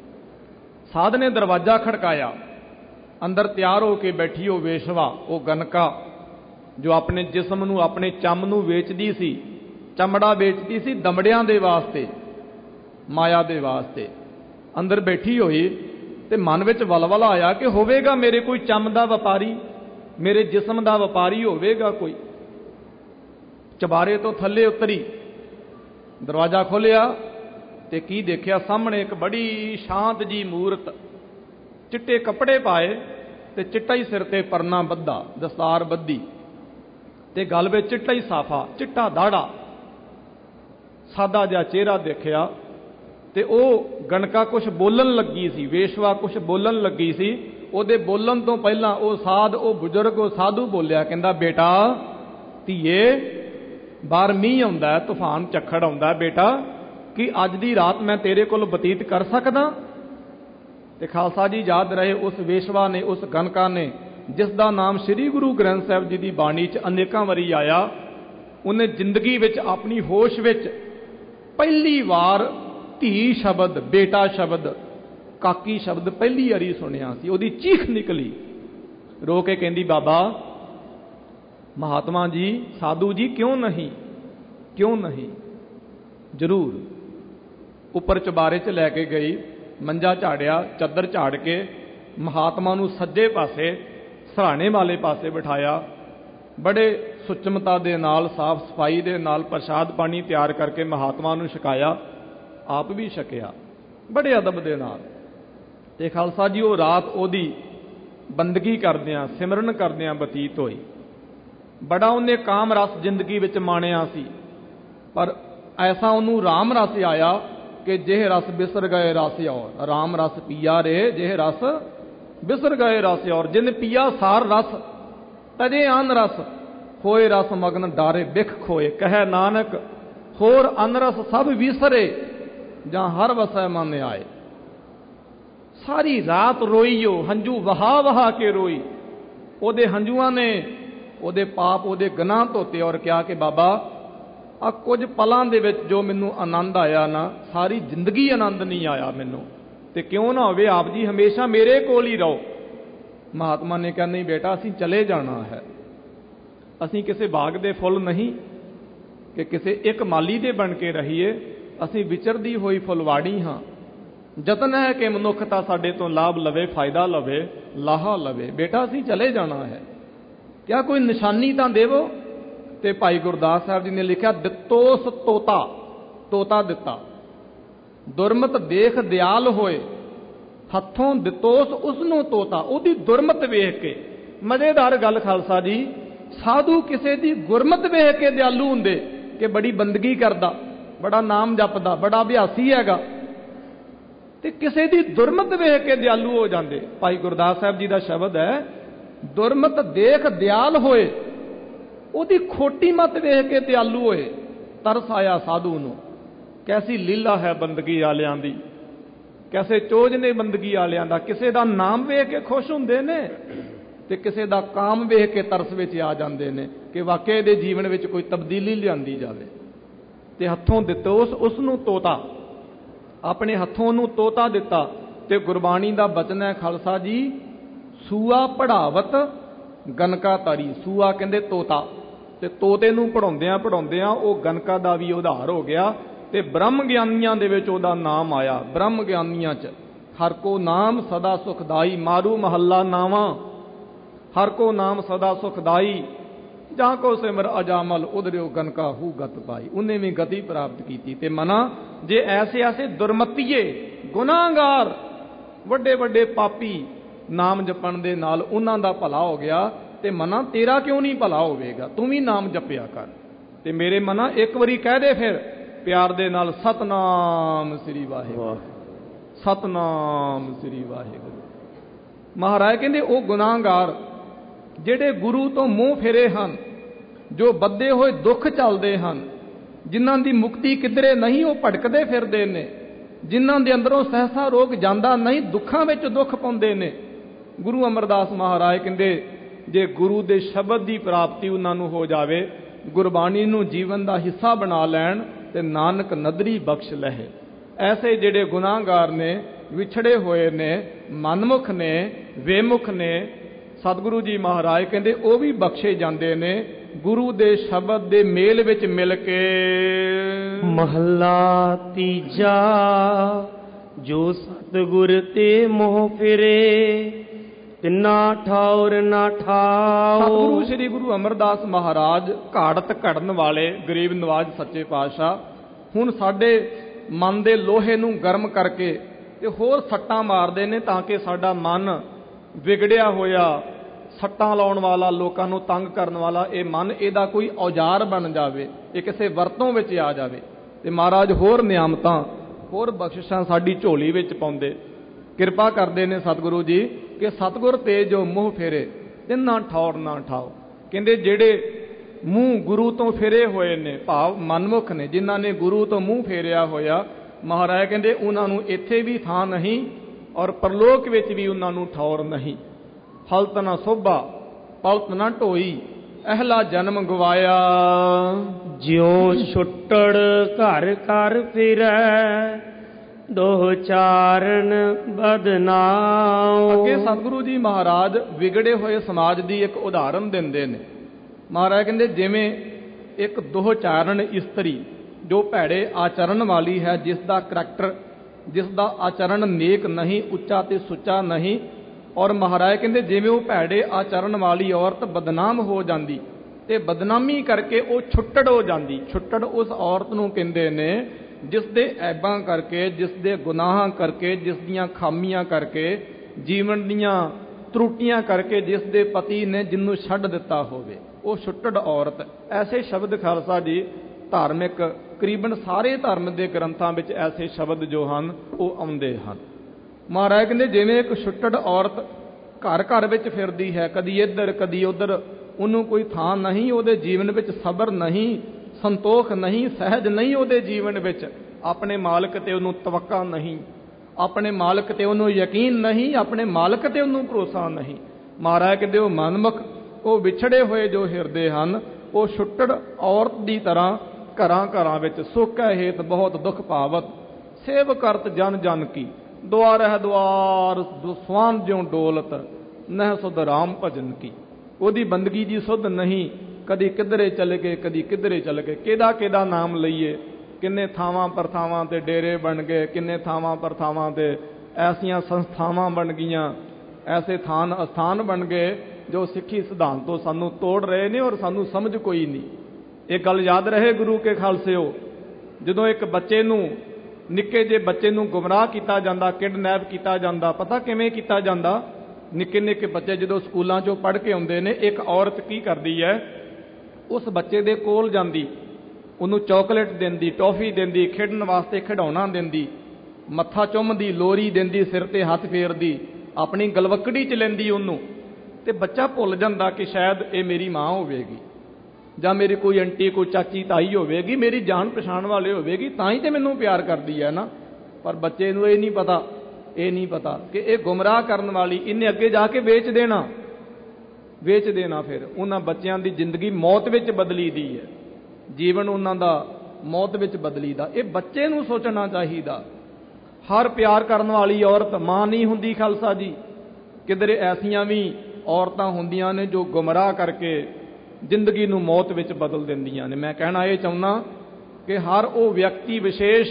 ਸਾਧ ਨੇ ਦਰਵਾਜ਼ਾ ਖੜਕਾਇਆ। ਅੰਦਰ ਤਿਆਰ ਹੋ ਕੇ ਬੈਠੀ ਉਹ ਵੇਸ਼ਵਾ, ਉਹ ਗਨਕਾ, ਜੋ ਆਪਣੇ ਜਿਸਮ ਨੂੰ, ਆਪਣੇ ਚੰਮ ਨੂੰ ਵੇਚਦੀ ਸੀ, ਚਮੜਾ ਵੇਚਦੀ ਸੀ ਦਮੜਿਆਂ ਦੇ ਵਾਸਤੇ, ਮਾਇਆ ਦੇ ਵਾਸਤੇ, ਅੰਦਰ ਬੈਠੀ ਹੋਈ। ਤੇ ਮਨ ਵਿੱਚ ਵਲਵਲਾ ਆਇਆ ਕਿ ਹੋਵੇਗਾ ਮੇਰੇ ਕੋਈ ਚੰਮ ਦਾ ਵਪਾਰੀ, ਮੇਰੇ ਜਿਸਮ ਦਾ ਵਪਾਰੀ ਹੋਵੇਗਾ ਕੋਈ। ਚਬਾਰੇ ਤੋਂ ਥੱਲੇ ਉਤਰੀ, ਦਰਵਾਜ਼ਾ ਖੋਲ੍ਹਿਆ ਤੇ ਕੀ ਦੇਖਿਆ? ਸਾਹਮਣੇ ਇੱਕ ਬੜੀ ਸ਼ਾਂਤ ਜੀ ਮੂਰਤ, ਚਿੱਟੇ ਕੱਪੜੇ ਪਾਏ ਤੇ ਚਿੱਟਾ ਹੀ ਸਿਰ ਤੇ ਪਰਨਾ ਬੱਧਾ, ਦਸਤਾਰ ਬੱਧੀ, ਤੇ ਗਲ ਵਿੱਚ ਚਿੱਟਾ ਹੀ ਸਾਫਾ, ਚਿੱਟਾ ਦਾੜਾ, ਸਾਦਾ ਜਿਹਾ ਚਿਹਰਾ ਦੇਖਿਆ। ਤੇ ਉਹ ਗਣਕਾ ਕੁਛ ਬੋਲਣ ਲੱਗੀ ਸੀ, ਵੇਸ਼ਵਾ ਕੁਛ ਬੋਲਣ ਲੱਗੀ ਸੀ। ਉਹਦੇ ਬੋਲਣ ਤੋਂ ਪਹਿਲਾਂ ਉਹ ਸਾਧ, ਉਹ ਬਜ਼ੁਰਗ, ਉਹ ਸਾਧੂ ਬੋਲਿਆ, ਕਹਿੰਦਾ ਬੇਟਾ ਧੀਏ, ਬਾਹਰ ਮੀਂਹ ਆਉਂਦਾ, ਤੂਫਾਨ ਝੱਖੜ ਆਉਂਦਾ, ਬੇਟਾ ਕਿ ਅੱਜ ਦੀ ਰਾਤ ਮੈਂ ਤੇਰੇ ਕੋਲ ਬਤੀਤ ਕਰ ਸਕਦਾ? ਤੇ ਖਾਲਸਾ ਜੀ ਯਾਦ ਰਹੇ, ਉਸ ਵੇਸ਼ਵਾ ਨੇ, ਉਸ ਗਨਕਾ ਨੇ, ਜਿਸ ਦਾ ਨਾਮ ਸ੍ਰੀ ਗੁਰੂ ਗ੍ਰੰਥ ਸਾਹਿਬ ਜੀ ਦੀ ਬਾਣੀ 'ਚ ਅਨੇਕਾਂ ਵਾਰੀ ਆਇਆ, ਉਹਨੇ ਜ਼ਿੰਦਗੀ ਵਿੱਚ ਆਪਣੀ ਹੋਸ਼ ਵਿੱਚ ਪਹਿਲੀ ਵਾਰ ਧੀ ਸ਼ਬਦ, ਬੇਟਾ ਸ਼ਬਦ, ਕਾਕੀ ਸ਼ਬਦ ਪਹਿਲੀ ਵਾਰੀ ਸੁਣਿਆ ਸੀ। ਉਹਦੀ ਚੀਖ ਨਿਕਲੀ, ਰੋ ਕੇ ਕਹਿੰਦੀ, ਬਾਬਾ, ਮਹਾਤਮਾ ਜੀ, ਸਾਧੂ ਜੀ, ਕਿਉਂ ਨਹੀਂ, ਕਿਉਂ ਨਹੀਂ? ਜ਼ਰੂਰ। ਉੱਪਰ ਚੁਬਾਰੇ 'ਚ ਲੈ ਕੇ ਗਈ, ਮੰਜਾ ਝਾੜਿਆ, ਚੱਦਰ ਝਾੜ ਕੇ ਮਹਾਤਮਾ ਨੂੰ ਸੱਜੇ ਪਾਸੇ, ਸਰਾਣੇ ਵਾਲੇ ਪਾਸੇ ਬਿਠਾਇਆ। ਬੜੇ ਸੁਚਮਤਾ ਦੇ ਨਾਲ, ਸਾਫ਼ ਸਫਾਈ ਦੇ ਨਾਲ ਪ੍ਰਸ਼ਾਦ ਪਾਣੀ ਤਿਆਰ ਕਰਕੇ ਮਹਾਤਮਾ ਨੂੰ ਛਕਾਇਆ, ਆਪ ਵੀ ਛਕਿਆ ਬੜੇ ਅਦਬ ਦੇ ਨਾਲ। ਤੇ ਖਾਲਸਾ ਜੀ, ਉਹ ਰਾਤ ਉਹਦੀ ਬੰਦਗੀ ਕਰਦਿਆਂ, ਸਿਮਰਨ ਕਰਦਿਆਂ ਬਤੀਤ ਹੋਈ। ਬੜਾ ਉਹਨੇ ਕਾਮ ਰਸ ਜ਼ਿੰਦਗੀ ਵਿੱਚ ਮਾਣਿਆ ਸੀ, ਪਰ ਐਸਾ ਉਹਨੂੰ ਰਾਮ ਰਸ ਆਇਆ ਕਿ ਜਿਹ ਰਸ ਬਿਸਰ ਗਏ ਰਸ ਔਰ। ਰਾਮ ਰਸ ਪੀਆ ਰੇ ਜਿਹ ਰਸ ਬਿਸਰ ਗਏ ਰਸ ਔਰ। ਜਿਨ ਪੀਆ ਸਾਰ ਰਸ ਤਜੇ ਅਨ ਰਸ ਹੋਏ ਰਸ ਮਗਨ ਡਾਰੇ ਬਿਖ ਖੋਏ। ਕਹਿ ਨਾਨਕ ਹੋਰ ਅਨਰਸ ਸਭ ਵਿਸਰੇ ਜਾਂ ਹਰ ਵਸੈ ਮਨ ਆਏ। ਸਾਰੀ ਰਾਤ ਰੋਈਓ ਹੰਝੂ ਵਹਾ ਵਹਾ ਕੇ ਰੋਈ। ਉਹਦੇ ਹੰਝੂਆਂ ਨੇ ਉਹਦੇ ਪਾਪ ਉਹਦੇ ਗੁਨਾਹ ਧੋਤੇ ਔਰ ਕਿਹਾ ਕਿ ਬਾਬਾ ਆ ਕੁਝ ਪਲਾਂ ਦੇ ਵਿੱਚ ਜੋ ਮੈਨੂੰ ਆਨੰਦ ਆਇਆ ਨਾ, ਸਾਰੀ ਜ਼ਿੰਦਗੀ ਆਨੰਦ ਨਹੀਂ ਆਇਆ ਮੈਨੂੰ, ਤੇ ਕਿਉਂ ਨਾ ਹੋਵੇ ਆਪ ਜੀ ਹਮੇਸ਼ਾ ਮੇਰੇ ਕੋਲ ਹੀ ਰਹੋ। ਮਹਾਤਮਾ ਨੇ ਕਿਹਾ ਨਹੀਂ ਬੇਟਾ, ਅਸੀਂ ਚਲੇ ਜਾਣਾ ਹੈ। ਅਸੀਂ ਕਿਸੇ ਬਾਗ ਦੇ ਫੁੱਲ ਨਹੀਂ ਕਿ ਕਿਸੇ ਇੱਕ ਮਾਲੀ ਦੇ ਬਣ ਕੇ ਰਹੀਏ। ਅਸੀਂ ਵਿਚਰਦੀ ਹੋਈ ਫੁਲਵਾੜੀ ਹਾਂ। ਯਤਨ ਹੈ ਕਿ ਮਨੁੱਖਤਾ ਸਾਡੇ ਤੋਂ ਲਾਭ ਲਵੇ, ਫਾਇਦਾ ਲਵੇ, ਲਾਹਾ ਲਵੇ। ਬੇਟਾ ਅਸੀਂ ਚਲੇ ਜਾਣਾ ਹੈ, ਕਿਆ ਕੋਈ ਨਿਸ਼ਾਨੀ ਤਾਂ ਦੇਵੋ। ਤੇ ਭਾਈ ਗੁਰਦਾਸ ਸਾਹਿਬ ਜੀ ਨੇ ਲਿਖਿਆ, ਦਿੱਤੋਸ ਤੋਤਾ, ਤੋਤਾ ਦਿੱਤਾ। ਦੁਰਮਤ ਦੇਖ ਦਿਆਲ ਹੋਏ, ਹੱਥੋਂ ਦਿੱਤੋਸ ਉਸਨੂੰ ਤੋਤਾ। ਉਹਦੀ ਦੁਰਮਤ ਵੇਖ ਕੇ। ਮਜ਼ੇਦਾਰ ਗੱਲ ਖਾਲਸਾ ਜੀ, ਸਾਧੂ ਕਿਸੇ ਦੀ ਗੁਰਮਤ ਵੇਖ ਕੇ ਦਿਆਲੂ ਹੁੰਦੇ ਕਿ ਬੜੀ ਬੰਦਗੀ ਕਰਦਾ, ਬੜਾ ਨਾਮ ਜਪਦਾ, ਬੜਾ ਅਭਿਆਸੀ ਹੈਗਾ, ਤੇ ਕਿਸੇ ਦੀ ਦੁਰਮਤ ਵੇਖ ਕੇ ਦਿਆਲੂ ਹੋ ਜਾਂਦੇ। ਭਾਈ ਗੁਰਦਾਸ ਸਾਹਿਬ ਜੀ ਦਾ ਸ਼ਬਦ ਹੈ, ਦੁਰਮਤ ਦੇਖ ਦਿਆਲ ਹੋਏ, ਉਹਦੀ ਖੋਟੀ ਮਤ ਵੇਖ ਕੇ ਦਿਆਲੂ ਹੋਏ। ਤਰਸ ਆਇਆ ਸਾਧੂ ਨੂੰ। ਕੈਸੀ ਲੀਲਾ ਹੈ ਬੰਦਗੀ ਵਾਲਿਆਂ ਦੀ, ਕੈਸੇ ਚੋਜ ਨੇ ਬੰਦਗੀ ਵਾਲਿਆਂ ਦਾ। ਕਿਸੇ ਦਾ ਨਾਮ ਵੇਖ ਕੇ ਖੁਸ਼ ਹੁੰਦੇ ਨੇ ਤੇ ਕਿਸੇ ਦਾ ਕਾਮ ਵੇਖ ਕੇ ਤਰਸ ਵਿੱਚ ਆ ਜਾਂਦੇ ਨੇ ਕਿ ਵਾਕਿਆ ਦੇ ਜੀਵਨ ਵਿੱਚ ਕੋਈ ਤਬਦੀਲੀ ਲਿਆਂਦੀ ਜਾਵੇ। ਤੇ ਹੱਥੋਂ ਦਿੱਤੋਸ ਉਸ ਨੂੰ ਤੋਤਾ, ਆਪਣੇ ਹੱਥੋਂ ਉਹਨੂੰ ਤੋਤਾ ਦਿੱਤਾ। ਤੇ ਗੁਰਬਾਣੀ ਦਾ ਬਚਨ ਹੈ ਖਾਲਸਾ ਜੀ, ਸੂਆ ਪੜਾਵਤ ਗਨਕਾ ਤਾਰੀ। ਸੂਆ ਕਹਿੰਦੇ ਤੋਤਾ, ਤੇ ਤੋਤੇ ਨੂੰ ਪੜਾਉਂਦਿਆਂ ਪੜਾਉਂਦਿਆਂ ਉਹ ਗਨਕਾ ਦਾ ਵੀ ਉਧਾਰ ਹੋ ਗਿਆ। ਤੇ ਬ੍ਰਹਮ ਗਿਆਨੀਆਂ ਦੇ ਵਿੱਚ ਉਹਦਾ ਨਾਮ ਆਇਆ। ਬ੍ਰਹਮ ਗਿਆਨੀਆਂ 'ਚ ਹਰ ਕੋ ਨਾਮ ਸਦਾ ਸੁਖਦਾਈ, ਮਾਰੂ ਮਹੱਲਾ ਨਾਵਾਂ। ਹਰ ਕੋ ਨਾਮ ਸਦਾ ਸੁਖਦਾਈ, ਜਾਂ ਕੋ ਸਿਮਰ ਅਜਾਮਲ ਉਧਰਿਓ ਗਨਕਾ ਹੂ ਗਤ ਪਾਈ। ਉਹਨੇ ਵੀ ਗਤੀ ਪ੍ਰਾਪਤ ਕੀਤੀ। ਤੇ ਮਨਾ ਜੇ ਐਸੇ ਐਸੇ ਦੁਰਮਤੀਏ ਗੁਨਾਹਗਾਰ ਵੱਡੇ ਵੱਡੇ ਪਾਪੀ ਨਾਮ ਜਪਣ ਦੇ ਨਾਲ ਉਹਨਾਂ ਦਾ ਭਲਾ ਹੋ ਗਿਆ, ਤੇ ਮਨਾ ਤੇਰਾ ਕਿਉਂ ਨਹੀਂ ਭਲਾ ਹੋਵੇਗਾ? ਤੂੰ ਵੀ ਨਾਮ ਜਪਿਆ ਕਰ। ਤੇ ਮੇਰੇ ਮਨਾ ਇੱਕ ਵਾਰੀ ਕਹਿ ਦੇ ਫਿਰ ਪਿਆਰ ਦੇ ਨਾਲ, ਸਤਨਾਮ ਸ੍ਰੀ ਵਾਹਿਗੁਰੂ, ਸਤਨਾਮ ਸ੍ਰੀ ਵਾਹਿਗੁਰੂ। ਮਹਾਰਾਜ ਕਹਿੰਦੇ ਉਹ ਗੁਨਾਹਗਾਰ ਜਿਹੜੇ ਗੁਰੂ ਤੋਂ ਮੂੰਹ ਫੇਰੇ ਹਨ, ਜੋ ਬੱਧੇ ਹੋਏ ਦੁੱਖ ਚੱਲਦੇ ਹਨ, ਜਿਨ੍ਹਾਂ ਦੀ ਮੁਕਤੀ ਕਿਧਰੇ ਨਹੀਂ, ਉਹ ਭਟਕਦੇ ਫਿਰਦੇ ਨੇ, ਜਿਨ੍ਹਾਂ ਦੇ ਅੰਦਰੋਂ ਸਹਿਸਾ ਰੋਗ ਜਾਂਦਾ ਨਹੀਂ, ਦੁੱਖਾਂ ਵਿੱਚ ਦੁੱਖ ਪਾਉਂਦੇ ਨੇ। ਗੁਰੂ ਅਮਰਦਾਸ ਮਹਾਰਾਜ ਕਹਿੰਦੇ ਜੇ ਗੁਰੂ ਦੇ ਸ਼ਬਦ ਦੀ ਪ੍ਰਾਪਤੀ ਉਹਨਾਂ ਨੂੰ ਹੋ ਜਾਵੇ, ਗੁਰਬਾਣੀ ਨੂੰ ਜੀਵਨ ਦਾ ਹਿੱਸਾ ਬਣਾ ਲੈਣ, ਤੇ ਨਾਨਕ ਨਦਰੀ ਬਖਸ਼ ਲਹੇ। ਐਸੇ ਜਿਹੜੇ ਗੁਨਾਹਗਾਰ ਨੇ, ਵਿਛੜੇ ਹੋਏ ਨੇ, ਮਨਮੁਖ ਨੇ, ਵੇਮੁਖ ਨੇ, ਸਤਿਗੁਰੂ ਜੀ ਮਹਾਰਾਜ ਕਹਿੰਦੇ ਉਹ ਵੀ ਬਖਸ਼ੇ ਜਾਂਦੇ ਨੇ ਗੁਰੂ ਦੇ ਸ਼ਬਦ ਦੇ ਮੇਲ ਵਿੱਚ ਮਿਲ ਕੇ। ਮਹੱਲਾ ਤੀਜਾ। ਜੋ ਸਤਿਗੁਰ ਤੇ ਮੋਹ ਫਿਰੇ, ਤਿਨਾ ਠਾਉਰ ਨਾ ਠਾਓ। ਸਤਿਗੁਰੂ ਸ੍ਰੀ ਗੁਰੂ ਅਮਰਦਾਸ ਮਹਾਰਾਜ ਘਾੜਤ ਘੜਨ ਵਾਲੇ ਗਰੀਬ ਨਵਾਜ ਸੱਚੇ ਪਾਤਸ਼ਾਹ ਹੁਣ ਸਾਡੇ ਮਨ ਦੇ ਲੋਹੇ ਨੂੰ ਗਰਮ ਕਰਕੇ ਤੇ ਹੋਰ ਸੱਟਾਂ ਮਾਰਦੇ ਨੇ, ਤਾਂ ਕਿ ਸਾਡਾ ਮਨ ਵਿਗੜਿਆ ਹੋਇਆ, ਸੱਟਾਂ ਲਾਉਣ ਵਾਲਾ, ਲੋਕਾਂ ਨੂੰ ਤੰਗ ਕਰਨ ਵਾਲਾ ਇਹ ਮਨ, ਇਹਦਾ ਕੋਈ ਔਜ਼ਾਰ ਬਣ ਜਾਵੇ, ਇਹ ਕਿਸੇ ਵਰਤੋਂ ਵਿੱਚ ਆ ਜਾਵੇ। ਤੇ ਮਹਾਰਾਜ ਹੋਰ ਨਿਆਮਤਾਂ, ਹੋਰ ਬਖਸ਼ਿਸ਼ਾਂ ਸਾਡੀ ਝੋਲੀ ਵਿੱਚ ਪਾਉਂਦੇ, ਕਿਰਪਾ ਕਰਦੇ ਨੇ ਸਤਿਗੁਰੂ ਜੀ ਕਿ ਸਤਿਗੁਰ ਤੇ ਜੋ ਮੂੰਹ ਫੇਰੇ ਤਿੰਨਾ ਠੌਰ ਨਾ ਠਾਓ। ਕਹਿੰਦੇ ਜਿਹੜੇ ਮੂੰਹ ਗੁਰੂ ਤੋਂ ਫੇਰੇ ਹੋਏ ਨੇ, ਭਾਵ ਮਨਮੁਖ ਨੇ, ਜਿਨ੍ਹਾਂ ਨੇ ਗੁਰੂ ਤੋਂ ਮੂੰਹ ਫੇਰਿਆ ਹੋਇਆ, ਮਹਾਰਾਜ ਕਹਿੰਦੇ ਉਹਨਾਂ ਨੂੰ ਇੱਥੇ ਵੀ ਥਾਂ ਨਹੀਂ ਔਰ ਪਰਲੋਕ ਵਿੱਚ ਵੀ ਉਹਨਾਂ ਨੂੰ ਠੌਰ ਨਹੀਂ। ਫਲਤ ਨਾ ਸੋਭਾ ਪਲਤ ਨਾ ਢੋਈ, ਅਹਿਲਾ ਜਨਮ ਗਵਾਇਆ। ਜਿਉ ਛੁੱਟੜ ਘਰ ਘਰ ਫਿਰੈ, ਦੋਹ ਚਾਰਨ ਬਦਨਾਮ। ਅੱਗੇ ਸਤਿਗੁਰੂ ਜੀ ਮਹਾਰਾਜ ਵਿਗੜੇ ਹੋਏ ਸਮਾਜ ਦੀ ਇੱਕ ਉਦਾਹਰਨ ਦਿੰਦੇ ਨੇ। ਮਹਾਰਾਜ ਕਹਿੰਦੇ ਜਿਵੇਂ ਇੱਕ ਦੋਹ ਚਾਰਨ ਇਸਤਰੀ ਜੋ ਭੈੜੇ ਆਚਰਨ ਵਾਲੀ ਹੈ, ਜਿਸ ਦਾ ਕਰੈਕਟਰ, ਜਿਸ ਦਾ ਆਚਰਨ ਨੇਕ ਨਹੀਂ, ਉੱਚਾ ਤੇ ਸੁੱਚਾ ਨਹੀਂ, ਔਰ ਮਹਾਰਾਜ ਕਹਿੰਦੇ ਜਿਵੇਂ ਉਹ ਭੈੜੇ ਆਚਰਨ ਵਾਲੀ ਔਰਤ ਬਦਨਾਮ ਹੋ ਜਾਂਦੀ ਤੇ ਬਦਨਾਮੀ ਕਰਕੇ ਉਹ ਛੁੱਟੜ ਹੋ ਜਾਂਦੀ। ਛੁੱਟੜ ਉਸ ਔਰਤ ਨੂੰ ਕਹਿੰਦੇ ਨੇ ਜਿਸ ਦੇ ਐਬਾਂ ਕਰਕੇ, ਜਿਸ ਦੇ ਗੁਨਾਹਾਂ ਕਰਕੇ, ਜਿਸ ਦੀਆਂ ਖਾਮੀਆਂ ਕਰਕੇ, ਜੀਵਨ ਦੀਆਂ ਤਰੁੱਟੀਆਂ ਕਰਕੇ ਜਿਸ ਦੇ ਪਤੀ ਨੇ ਜਿਹਨੂੰ ਛੱਡ ਦਿੱਤਾ ਹੋਵੇ, ਉਹ ਛੁੱਟੜ ਔਰਤ। ਐਸੇ ਸ਼ਬਦ ਖਾਲਸਾ ਜੀ ਧਾਰਮਿਕ ਕਰੀਬਨ ਸਾਰੇ ਧਰਮ ਦੇ ਗ੍ਰੰਥਾਂ ਵਿੱਚ ਐਸੇ ਸ਼ਬਦ ਜੋ ਹਨ ਉਹ ਆਉਂਦੇ ਹਨ। ਮਹਾਰਾਜ ਕਹਿੰਦੇ ਜਿਵੇਂ ਇੱਕ ਛੁੱਟੜ ਔਰਤ ਘਰ ਘਰ ਵਿੱਚ ਫਿਰਦੀ ਹੈ, ਕਦੀ ਇੱਧਰ ਕਦੀ ਉੱਧਰ, ਉਹਨੂੰ ਕੋਈ ਥਾਂ ਨਹੀਂ, ਉਹਦੇ ਜੀਵਨ ਵਿੱਚ ਸਬਰ ਨਹੀਂ, ਸੰਤੋਖ ਨਹੀਂ, ਸਹਿਜ ਨਹੀਂ ਉਹਦੇ ਜੀਵਨ ਵਿੱਚ, ਆਪਣੇ ਮਾਲਕ ਤੇ ਉਹਨੂੰ ਤਵੱਕਾ ਨਹੀਂ, ਆਪਣੇ ਮਾਲਕ ਤੇ ਉਹਨੂੰ ਯਕੀਨ ਨਹੀਂ, ਆਪਣੇ ਮਾਲਕ ਤੇ ਉਹਨੂੰ ਭਰੋਸਾ ਨਹੀਂ। ਮਹਾਰਾਜ ਕਹਿੰਦੇ ਉਹ ਮਨਮੁਖ, ਉਹ ਵਿਛੜੇ ਹੋਏ ਜੋ ਹਿਰਦੇ ਹਨ, ਉਹ ਛੁੱਟੜ ਔਰਤ ਦੀ ਤਰ੍ਹਾਂ ਘਰਾਂ ਘਰਾਂ ਵਿੱਚ ਸੋਕੈ ਹੇਤ ਬਹੁਤ ਦੁੱਖ ਪਾਵਤ, ਸੇਵ ਕਰਤ ਜਨ ਜਨ ਕੀ, ਦੁਆਰ ਹੈ ਦੁਆਰ ਸਵਾਨ ਜਿਉ ਡੋਲਤ, ਨਹਿ ਸੁਧ ਰਾਮ ਭਜਨ ਕੀ। ਉਹਦੀ ਬੰਦਗੀ ਦੀ ਸੁਧ ਨਹੀਂ, ਕਦੀ ਕਿੱਧਰੇ ਚਲੇ ਗਏ ਕਦੀ ਕਿੱਧਰੇ ਚਲੇ ਗਏ, ਕਿਹਦਾ ਕਿਹਦਾ ਨਾਮ ਲਈਏ। ਕਿੰਨੇ ਥਾਵਾਂ ਪਰਥਾਵਾਂ ਤੇ ਡੇਰੇ ਬਣ ਗਏ, ਕਿੰਨੇ ਥਾਵਾਂ ਪਰਥਾਵਾਂ ਤੇ ਐਸੀਆਂ ਸੰਸਥਾਵਾਂ ਬਣ ਗਈਆਂ, ਐਸੇ ਥਾਨ ਅਸਥਾਨ ਬਣ ਗਏ ਜੋ ਸਿੱਖੀ ਸਿਧਾਂਤ ਤੋਂ ਸਾਨੂੰ ਤੋੜ ਰਹੇ ਨੇ ਔਰ ਸਾਨੂੰ ਸਮਝ ਕੋਈ ਨਹੀਂ। ਇਹ ਗੱਲ ਯਾਦ ਰਹੇ ਗੁਰੂ ਕੇ ਖਾਲਸਿਓ, ਜਦੋਂ ਇੱਕ ਬੱਚੇ ਨੂੰ, ਨਿੱਕੇ ਜਿਹੇ ਬੱਚੇ ਨੂੰ ਗੁੰਮਰਾਹ ਕੀਤਾ ਜਾਂਦਾ, ਕਿਡਨੈਪ ਕੀਤਾ ਜਾਂਦਾ, ਪਤਾ ਕਿਵੇਂ ਕੀਤਾ ਜਾਂਦਾ? ਨਿੱਕੇ ਨਿੱਕੇ ਬੱਚੇ ਜਦੋਂ ਸਕੂਲਾਂ 'ਚੋਂ ਪੜ੍ਹ ਕੇ ਆਉਂਦੇ ਨੇ, ਇੱਕ ਔਰਤ ਕੀ ਕਰਦੀ ਹੈ, ਉਸ ਬੱਚੇ ਦੇ ਕੋਲ ਜਾਂਦੀ, ਉਹਨੂੰ ਚਾਕਲੇਟ ਦਿੰਦੀ, ਟੌਫੀ ਦਿੰਦੀ, ਖੇਡਣ ਵਾਸਤੇ ਖਿਡੌਣਾ ਦਿੰਦੀ, ਮੱਥਾ ਚੁੰਮਦੀ, ਲੋਰੀ ਦਿੰਦੀ, ਸਿਰ ਤੇ ਹੱਥ ਫੇਰਦੀ, ਆਪਣੀ ਗਲਵੱਕੜੀ 'ਚ ਲੈਂਦੀ ਉਹਨੂੰ, ਤੇ ਬੱਚਾ ਭੁੱਲ ਜਾਂਦਾ ਕਿ ਸ਼ਾਇਦ ਇਹ ਮੇਰੀ ਮਾਂ ਹੋਵੇਗੀ ਜਾਂ ਮੇਰੀ ਕੋਈ ਆਂਟੀ, ਕੋਈ ਚਾਚੀ, ਤਾਈ ਹੋਵੇਗੀ, ਮੇਰੀ ਜਾਣ ਪਛਾਣ ਵਾਲੇ ਹੋਵੇਗੀ, ਤਾਂ ਹੀ ਤੇ ਮੈਨੂੰ ਪਿਆਰ ਕਰਦੀ ਹੈ ਨਾ। ਪਰ ਬੱਚੇ ਨੂੰ ਇਹ ਨਹੀਂ ਪਤਾ, ਇਹ ਨਹੀਂ ਪਤਾ ਕਿ ਇਹ ਗੁੰਮਰਾਹ ਕਰਨ ਵਾਲੀ, ਇਹਨੇ ਅੱਗੇ ਜਾ ਕੇ ਵੇਚ ਦੇਣਾ, ਵੇਚ ਦੇਣਾ। ਫਿਰ ਉਹਨਾਂ ਬੱਚਿਆਂ ਦੀ ਜ਼ਿੰਦਗੀ ਮੌਤ ਵਿੱਚ ਬਦਲੀ ਦੀ ਹੈ, ਜੀਵਨ ਉਹਨਾਂ ਦਾ ਮੌਤ ਵਿੱਚ ਬਦਲੀ ਦਾ। ਇਹ ਬੱਚੇ ਨੂੰ ਸੋਚਣਾ ਚਾਹੀਦਾ। ਹਰ ਪਿਆਰ ਕਰਨ ਵਾਲੀ ਔਰਤ ਮਾਂ ਨਹੀਂ ਹੁੰਦੀ ਖਾਲਸਾ ਜੀ। ਕਿਧਰੇ ਐਸੀਆਂ ਵੀ ਔਰਤਾਂ ਹੁੰਦੀਆਂ ਨੇ ਜੋ ਗੁੰਮਰਾਹ ਕਰਕੇ ਜ਼ਿੰਦਗੀ ਨੂੰ ਮੌਤ ਵਿੱਚ ਬਦਲ ਦਿੰਦੀਆਂ ਨੇ। ਮੈਂ ਕਹਿਣਾ ਇਹ ਚਾਹੁੰਦਾ ਕਿ ਹਰ ਉਹ ਵਿਅਕਤੀ ਵਿਸ਼ੇਸ਼,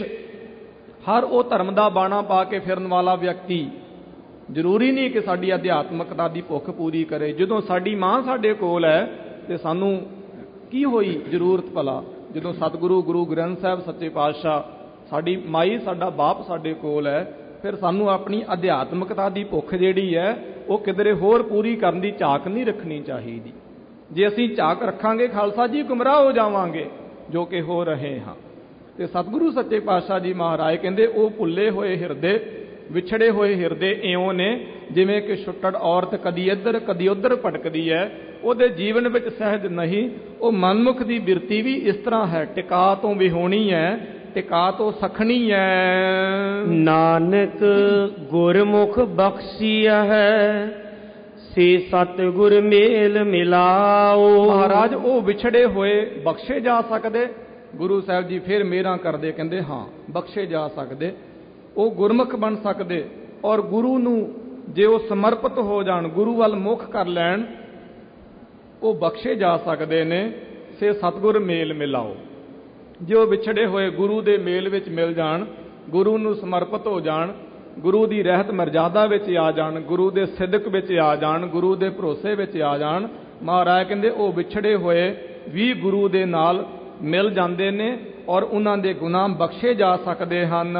ਹਰ ਉਹ ਧਰਮ ਦਾ ਬਾਣਾ ਪਾ ਕੇ ਫਿਰਨ ਵਾਲਾ ਵਿਅਕਤੀ ਜ਼ਰੂਰੀ ਨਹੀਂ ਕਿ ਸਾਡੀ ਅਧਿਆਤਮਕਤਾ ਦੀ ਭੁੱਖ ਪੂਰੀ ਕਰੇ। ਜਦੋਂ ਸਾਡੀ ਮਾਂ ਸਾਡੇ ਕੋਲ ਹੈ ਤੇ ਸਾਨੂੰ ਕੀ ਹੋਈ ਜ਼ਰੂਰਤ ਭਲਾ? ਜਦੋਂ ਸਤਿਗੁਰੂ ਗੁਰੂ ਗ੍ਰੰਥ ਸਾਹਿਬ ਸੱਚੇ ਪਾਤਸ਼ਾਹ, ਸਾਡੀ ਮਾਈ, ਸਾਡਾ ਬਾਪ ਸਾਡੇ ਕੋਲ ਹੈ, ਫਿਰ ਸਾਨੂੰ ਆਪਣੀ ਅਧਿਆਤਮਕਤਾ ਦੀ ਭੁੱਖ ਜਿਹੜੀ ਹੈ ਉਹ ਕਿਧਰੇ ਹੋਰ ਪੂਰੀ ਕਰਨ ਦੀ ਝਾਕ ਨਹੀਂ ਰੱਖਣੀ ਚਾਹੀਦੀ। ਜੇ ਅਸੀਂ ਝਾਕ ਰੱਖਾਂਗੇ ਖਾਲਸਾ ਜੀ, ਗੁੰਮਰਾਹ ਹੋ ਜਾਵਾਂਗੇ ਜੋ ਕਿ ਹੋ ਰਹੇ ਹਾਂ। ਤੇ ਸਤਿਗੁਰੂ ਸੱਚੇ ਪਾਤਸ਼ਾਹ ਜੀ ਮਹਾਰਾਜ ਕਹਿੰਦੇ ਉਹ ਭੁੱਲੇ ਹੋਏ ਹਿਰਦੇ, ਵਿਛੜੇ ਹੋਏ ਹਿਰਦੇ ਇਉਂ ਨੇ ਜਿਵੇਂ ਕਿ ਛੁੱਟੜ ਔਰਤ ਕਦੀ ਇੱਧਰ ਕਦੀ ਉੱਧਰ ਭਟਕਦੀ ਹੈ, ਉਹਦੇ ਜੀਵਨ ਵਿੱਚ ਸਹਿਜ ਨਹੀਂ। ਉਹ ਮਨਮੁਖ ਦੀ ਬਿਰਤੀ ਵੀ ਇਸ ਤਰ੍ਹਾਂ ਹੈ, ਟਿਕਾ ਤੋਂ ਵਿਹੋਣੀ ਹੈ, ਟਿਕਾ ਤੋਂ ਸਖਣੀ ਹੈ। ਨਾਨਕ ਗੁਰਮੁਖ ਬਖਸ਼ੀਆ ਹੈ, ਸੇ ਸਤਿਗੁਰ ਮੇਲ ਮਿਲਾਓ। ਮਹਾਰਾਜ ਉਹ ਵਿਛੜੇ ਹੋਏ ਬਖਸ਼ੇ ਜਾ ਸਕਦੇ। ਗੁਰੂ ਸਾਹਿਬ ਜੀ ਫਿਰ ਮੇਰਾ ਕਰਦੇ, ਕਹਿੰਦੇ ਹਾਂ ਬਖਸ਼ੇ ਜਾ ਸਕਦੇ, ਉਹ ਗੁਰਮੁਖ ਬਣ ਸਕਦੇ। ਔਰ ਗੁਰੂ ਨੂੰ ਜੇ ਉਹ ਸਮਰਪਿਤ ਹੋ ਜਾਣ, ਗੁਰੂ ਵੱਲ ਮੁਖ ਕਰ ਲੈਣ, ਉਹ ਬਖਸ਼ੇ ਜਾ ਸਕਦੇ ਨੇ। ਸੇ ਸਤਿਗੁਰ ਮੇਲ ਮਿਲਾਓ। ਜੇ ਉਹ ਵਿਛੜੇ ਹੋਏ ਗੁਰੂ ਦੇ ਮੇਲ ਵਿੱਚ ਮਿਲ ਜਾਣ, ਗੁਰੂ ਨੂੰ ਸਮਰਪਿਤ ਹੋ ਜਾਣ, ਗੁਰੂ ਦੀ ਰਹਿਤ ਮਰਜ਼ਾਦਾ ਵਿੱਚ ਆ ਜਾਣ, ਗੁਰੂ ਦੇ ਸਿਦਕ ਵਿੱਚ ਆ ਜਾਣ, ਗੁਰੂ ਦੇ ਭਰੋਸੇ ਵਿੱਚ ਆ ਜਾਣ, ਮਹਾਰਾਜ ਕਹਿੰਦੇ ਉਹ ਵਿਛੜੇ ਹੋਏ ਵੀ ਗੁਰੂ ਦੇ ਨਾਲ ਮਿਲ ਜਾਂਦੇ ਨੇ ਔਰ ਉਹਨਾਂ ਦੇ ਗੁਨਾਹ ਬਖਸ਼ੇ ਜਾ ਸਕਦੇ ਹਨ।